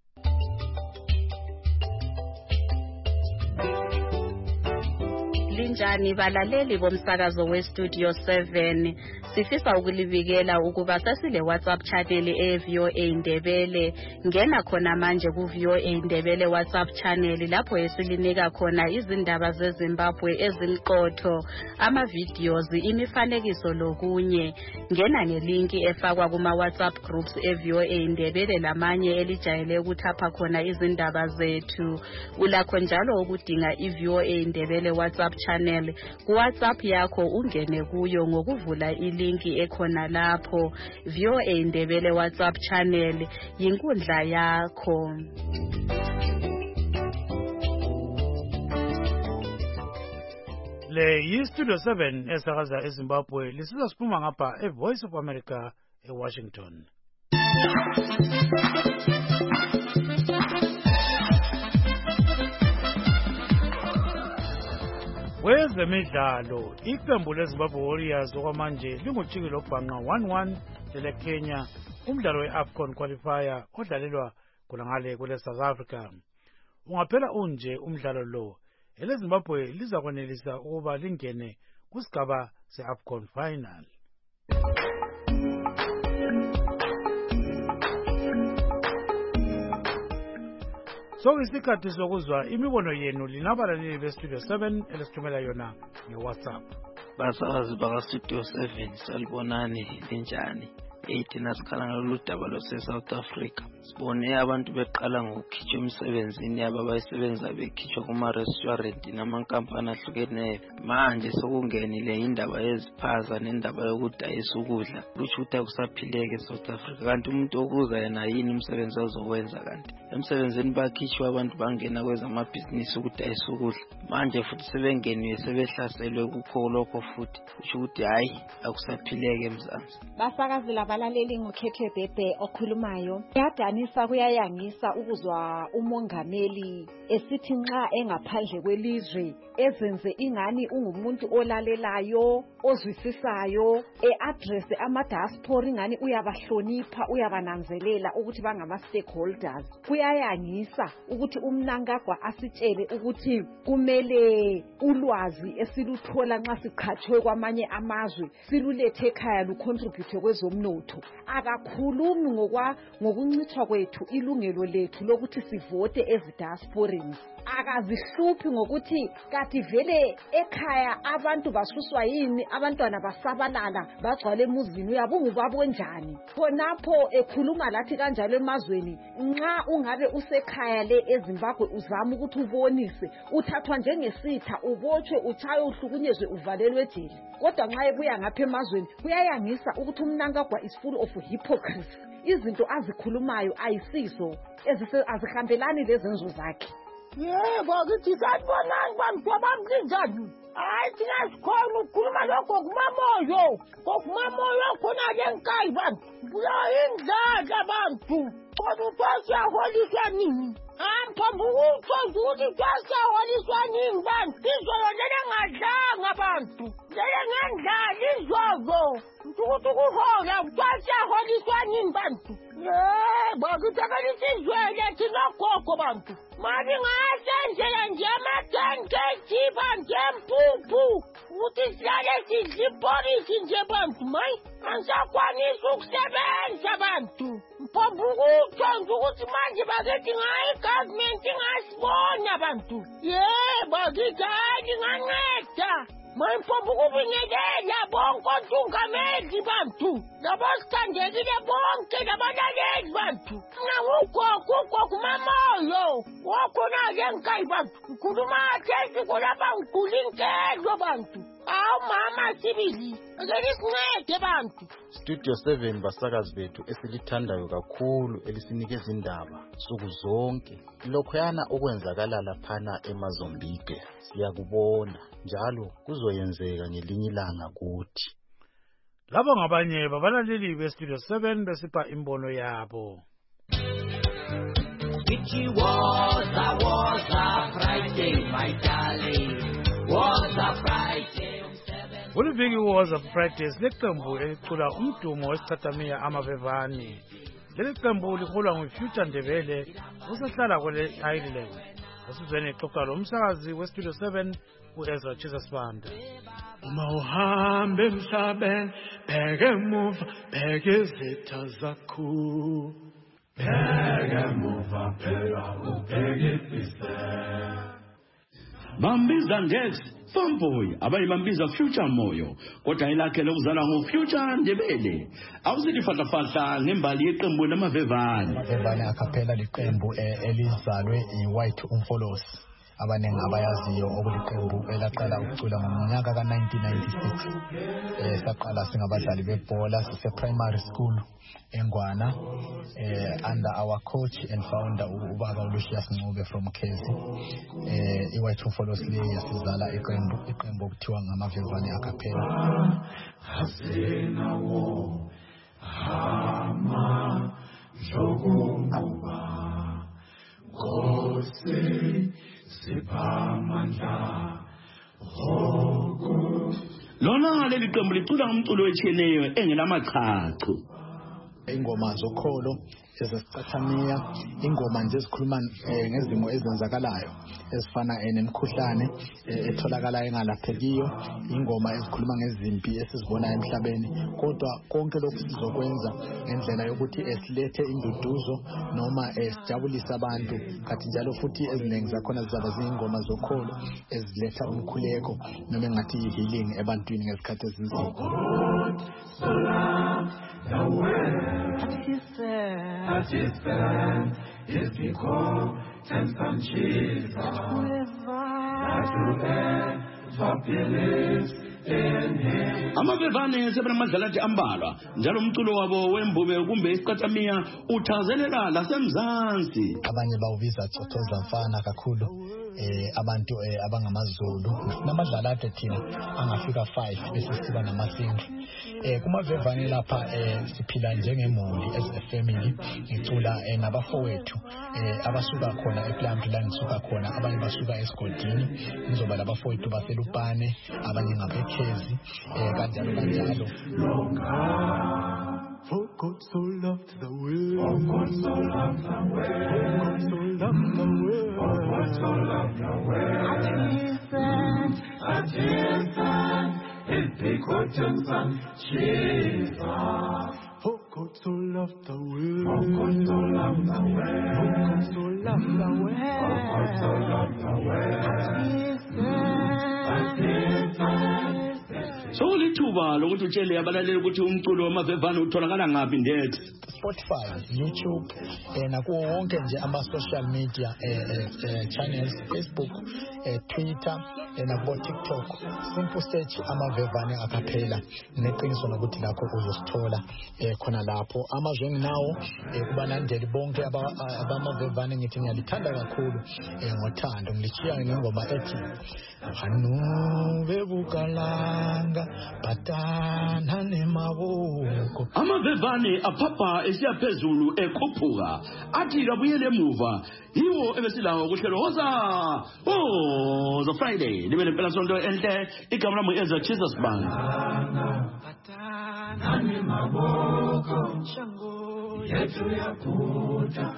Linjani balaleli bomsakazo weStudio 7, sifisa ukulibikela ukuba sasile WhatsApp channel eVOA Indebele. Ngena khona manje kuVOA Indebele WhatsApp channel lapho esilinika khona izindaba zeZimbabwe eziliqotho, ama-videos, imifanekiso lokunye. Ngena ngelinki efakwa kuma WhatsApp groups eVOA Indebele lamanye elijayele ukuthapha khona izindaba zethu. Ulakho njalo ukudinga iVOA Indebele WhatsApp channel kuWhatsApp yakho, ungene kuyo ngokuvula ilinki ekhona lapho. VOA Indebele WhatsApp channel yinkundla yakho. Le yiStudio 7 esakaza eZimbabwe, lisiza siphuma ngapha eVoice of America eWashington. Wezemidlalo, iqembu leZimbabwe Warriors okwamanje lingujikelo obhanqa 1-1 leleKenya umdlalo weAFCON qualifier odlalelwa khonangale kwele South Africa. Ungaphela unje umdlalo lo, eleZimbabwe liza kwenelisa ukuba lingene kusigaba seAFCON final. Sokuyisikhathi sokuzwa imibono yenu linabalaleli beStudio 7 elisithumela yona ngeWhatsApp. Basazi bakaStudio 7 salibonani linjani? Thina sikhala ngalolu daba lose-South Africa. Sibone abantu beqala ngokukhitshwa emsebenzini yabo abayisebenza bekhitshwa kuma-restaurant namankampani ahlukeneyo. Manje sokungenile indaba yeziphaza nendaba yokudayisa ukudla. Kusho ukuthi akusaphileke eSouth Africa. Kanti umuntu okuza yena yini umsebenzi azokwenza kanti? Emsebenzini bakhitshwa abantu bangena kwezamabhizinisi ukudayisa ukudla. Manje futhi sebengeniwe sebehlaselwe kukho lokho futhi. Kusho ukuthi hayi akusaphileke eMzansi. Basakazela abalaleli ngokhethwe Bhebhe okhulumayo. Kuyadanisa kuyayangisa ukuzwa umongameli esithi nxa engaphandle kwelizwe ezenze ingani ungumuntu olalelayo, ozwisisayo, address ama-diaspora ingani uyabahlonipha, uyabananzelela ukuthi bangama-stakeholders. Kuyayangisa ukuthi uMnangagwa asitshele ukuthi kumele ulwazi esiluthola nxa siqhatshwe kwamanye amazwe silulethe ekhaya lucontribute kwezomnotho. Akakhulumi ngokuncithwa kwethu ilungelo lethu lokuthi sivote ezidiasporans. Akazihluphi ngokuthi kathi vele ekhaya abantu basuswa yini, abantwana basabalala bagcwale emuzini, uyabunga ubaba wenjani. Khonapho ekhuluma lathi kanjalo emazweni, nxa ungabe usekhaya le eZimbabwe uzama ukuthi ubonise, uthathwa njengesitha, ubotshwe, utshaywe, uhlukunyezwe, uvalelwe ejele. Kodwa nxa ebuya ngapha emazweni kuyayangisa ukuthi uMnangagwa is full of hypocrisy. Izinto azikhulumayo ayisizo, azihambelani lezenzo zakhe. Yebo, ngithi sanibonani bamthwabami njani? Hayi thina sikhona ukukhuluma lokho kumamoyo. Kokumamoyo khona ke nkayi bantu. Buya indlala bantu. Kodwa uthasiyaholiswa nini? Mphambukuthi ukuthi thasiyaholiswa nini bantu? Izolo lele ngadlanga bantu. Lele ngendlala izolo. Ukuthi kuhola thasiyaholiswa nini bantu? Yebo, ngithakela isizwele thina gogo bantu. Mani ngasendlela nje ama-10 kg bantu empuphu ukuthi sihlale sidla iporisi nje bantu. Mayi angisakwanisa ukusebenza bantu. Mphambukuthi nje ukuthi manje bakethi ngayo igovernment ingasibona bantu. Yebo, ngithi hayi nginganceda. Mayi mphambukufinyelela bonke ontungameli bantu. Labasithandekile bonke labalaleli bantu. Ugogo umamoyo. Wakhona-ke nkayi bantu. Ngikhuluma kathesi kulapha ngigula inkelo bantu. Awu mama sibili. Ngeke sincede bantu. Studio 7 basakazi bethu esilithandayo kakhulu elisinikeza indaba suku zonke. Lokhuyana okwenzakala laphana eMozambique siyakubona njalo kuzoyenzeka ngelinye ilanga kuthi. Labo ngabanye babalaleli beStudio 7 besipha imbono yabo. It was a Friday, my darling. Was a Friday. Uliviki was a Friday leqembu elicula umdumo wesiqhatamiya amavevane. Leli qembu liholwa nguFuture Ndebele usehlala kwele Ireland. Asizweni ixoxa lomsakazi weStudio 7 uEzra Chisasibanda. Uma uhambe emhlabeni bheke emuva bheke izitha zakho. Bheke emuva phela ubheke isise. Bambiza Ndex Fanboy abayibambiza Future Moyo kodwa ilakhe lokuzalwa nguFuture Ndebele. Awusidifatafata ngembali yeqembu lamavevane. Amavevane akaphela liqembu elizalwe iWhite Umfolosi. Abanengi abayaziyo okuliqembu elaqala ukucula ngonyaka ka1996. Saqala singabadlali bebhola sise primary school eNgwana under our coach and founder ubaba uLucius Ncube from Kezi. iWhite Umfolosi le yasizala iqembu okuthiwa ngamavevane akaphela. Hasina wo hama jogunguba Kosi Sipamandla Hoku. Lona leli qembu licula umculo wechiyeneyo engelamachacho. Ingoma zokholo ezesiqhathamiya, ingoma nje ezikhuluma ngezimo ezenzakalayo ezifana nemikhuhlane etholakala engalaphekiyo, ingoma ezikhuluma ngezimpi esizibona emhlabeni, kodwa konke lokhu sizokwenza ngendlela yokuthi esilethe induduzo noma sijabulisa abantu, kanti njalo futhi eziningi zakhona zizaba zingoma zokholo eziletha umkhuleko noma ngathi healing ebantwini ngesikhathi ezinzima. The way that he said is because and Jesus that whoever believes in him. Amavevane sebenamadlalathi ambalwa njalo umculo wabo wembube kumbe isiqhathamiya uthazelela lasemzansi. Abanye bawubiza Tsothoza Mfana kakhulu. Abantu abangamaZulu namadlalathi thina angafika 5 bese siba namasingci. Kumavevane lapha siphila njengemuli as a family, ngicula nabafowethu abasuka khona ePlant la ngisuka khona, abanye basuka eSigodini, ngizoba labafowethu baselupane, abanye ngabeKhezi kanjalo. For God so loved the world. For God so loved the world. For God so loved the world. At his son, his begotten son, Jesus. For God so loved the world. For God so loved the world. For God so loved the world. For God so loved the world. At his son. So lithuba lokuthi utshele abalaleli ukuthi umculo wamavevane utholakala ngaphi Ndex? Spotify, YouTube, nakuwo wonke nje ama-social media channels, Facebook, Twitter, nakubo TikTok. Simple search amavevane akaphela. Neqiniso nokuthi lakho uzosithola khona lapho. Amazwe nginawo kubalandeli bonke abamavevane ngithi ngiyalithanda kakhulu ngothando. Ngilichiya ngengoma ethi Hanu bebukalanga batana nemaboko. Amavevane aphapha esiyaphezulu ekhuphuka athi kabuyele emuva yiwo ebesilawo kuhlelo hoza Friday libe lempela sonto enhle igama lami Ezra Chisasibanda. Batana nemaboko shango yetu yakuta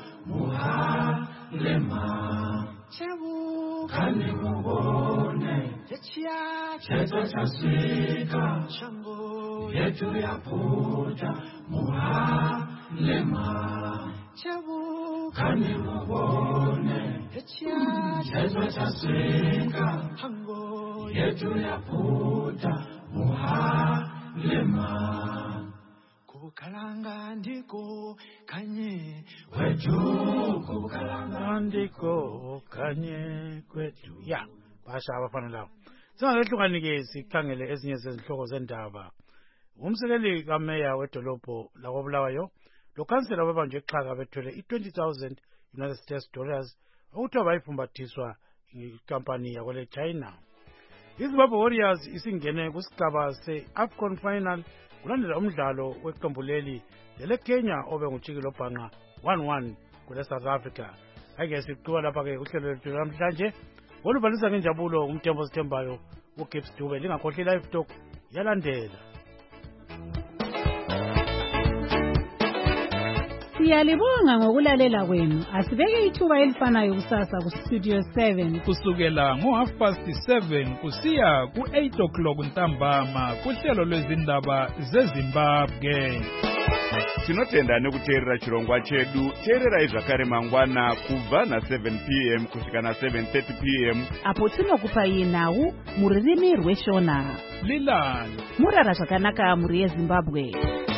muhalema kani mubone cheto chasika shango yetu yakuta muhalema kani mubone cheto chasika shango yetu yakuta muhalema kubukalanga ndiko kanye wetu kubukalanga ndiko kanye kwetu. Ya basha abafana lawo singakehlukanike sikhangele ezinye zezinhloko zendaba. Umsekeli kameya wedolobho lakoBulawayo lokhansela babanjwe exhaka bethwele i$20,000 United States dollars okuthiwa bayifumbathiswa inkampani yakwele China. iZimbabwe Warriors isingene kusigaba se-AFCON final kulandela umdlalo weqembu leli leleKenya obe ngujikilo bhanqa 1-1 kule South Africa. Ake siqhuba lapha-ke uhlelo lwethu namhlanje olubalisa ngenjabulo umthembo sithembayo uGibbs Dube. Lingakhohlwa live talk yalandela. Siyalibonga ngokulalela kwenu. Asibeke ithuba elifanayo kusasa kuStudio 7 kusukela ngo7:30 kusiya ku8 o'clock ntambama kuhlelo lwezindaba zeZimbabwe. Tinotenda nekuteerera chirongwa chedu. Teererai zvakare mangwana kubva na7 p.m. kusvika na7:30 p.m. apo tinokupai nhau muririmi rweShona. Lilani murara zvakanaka muri yeZimbabwe.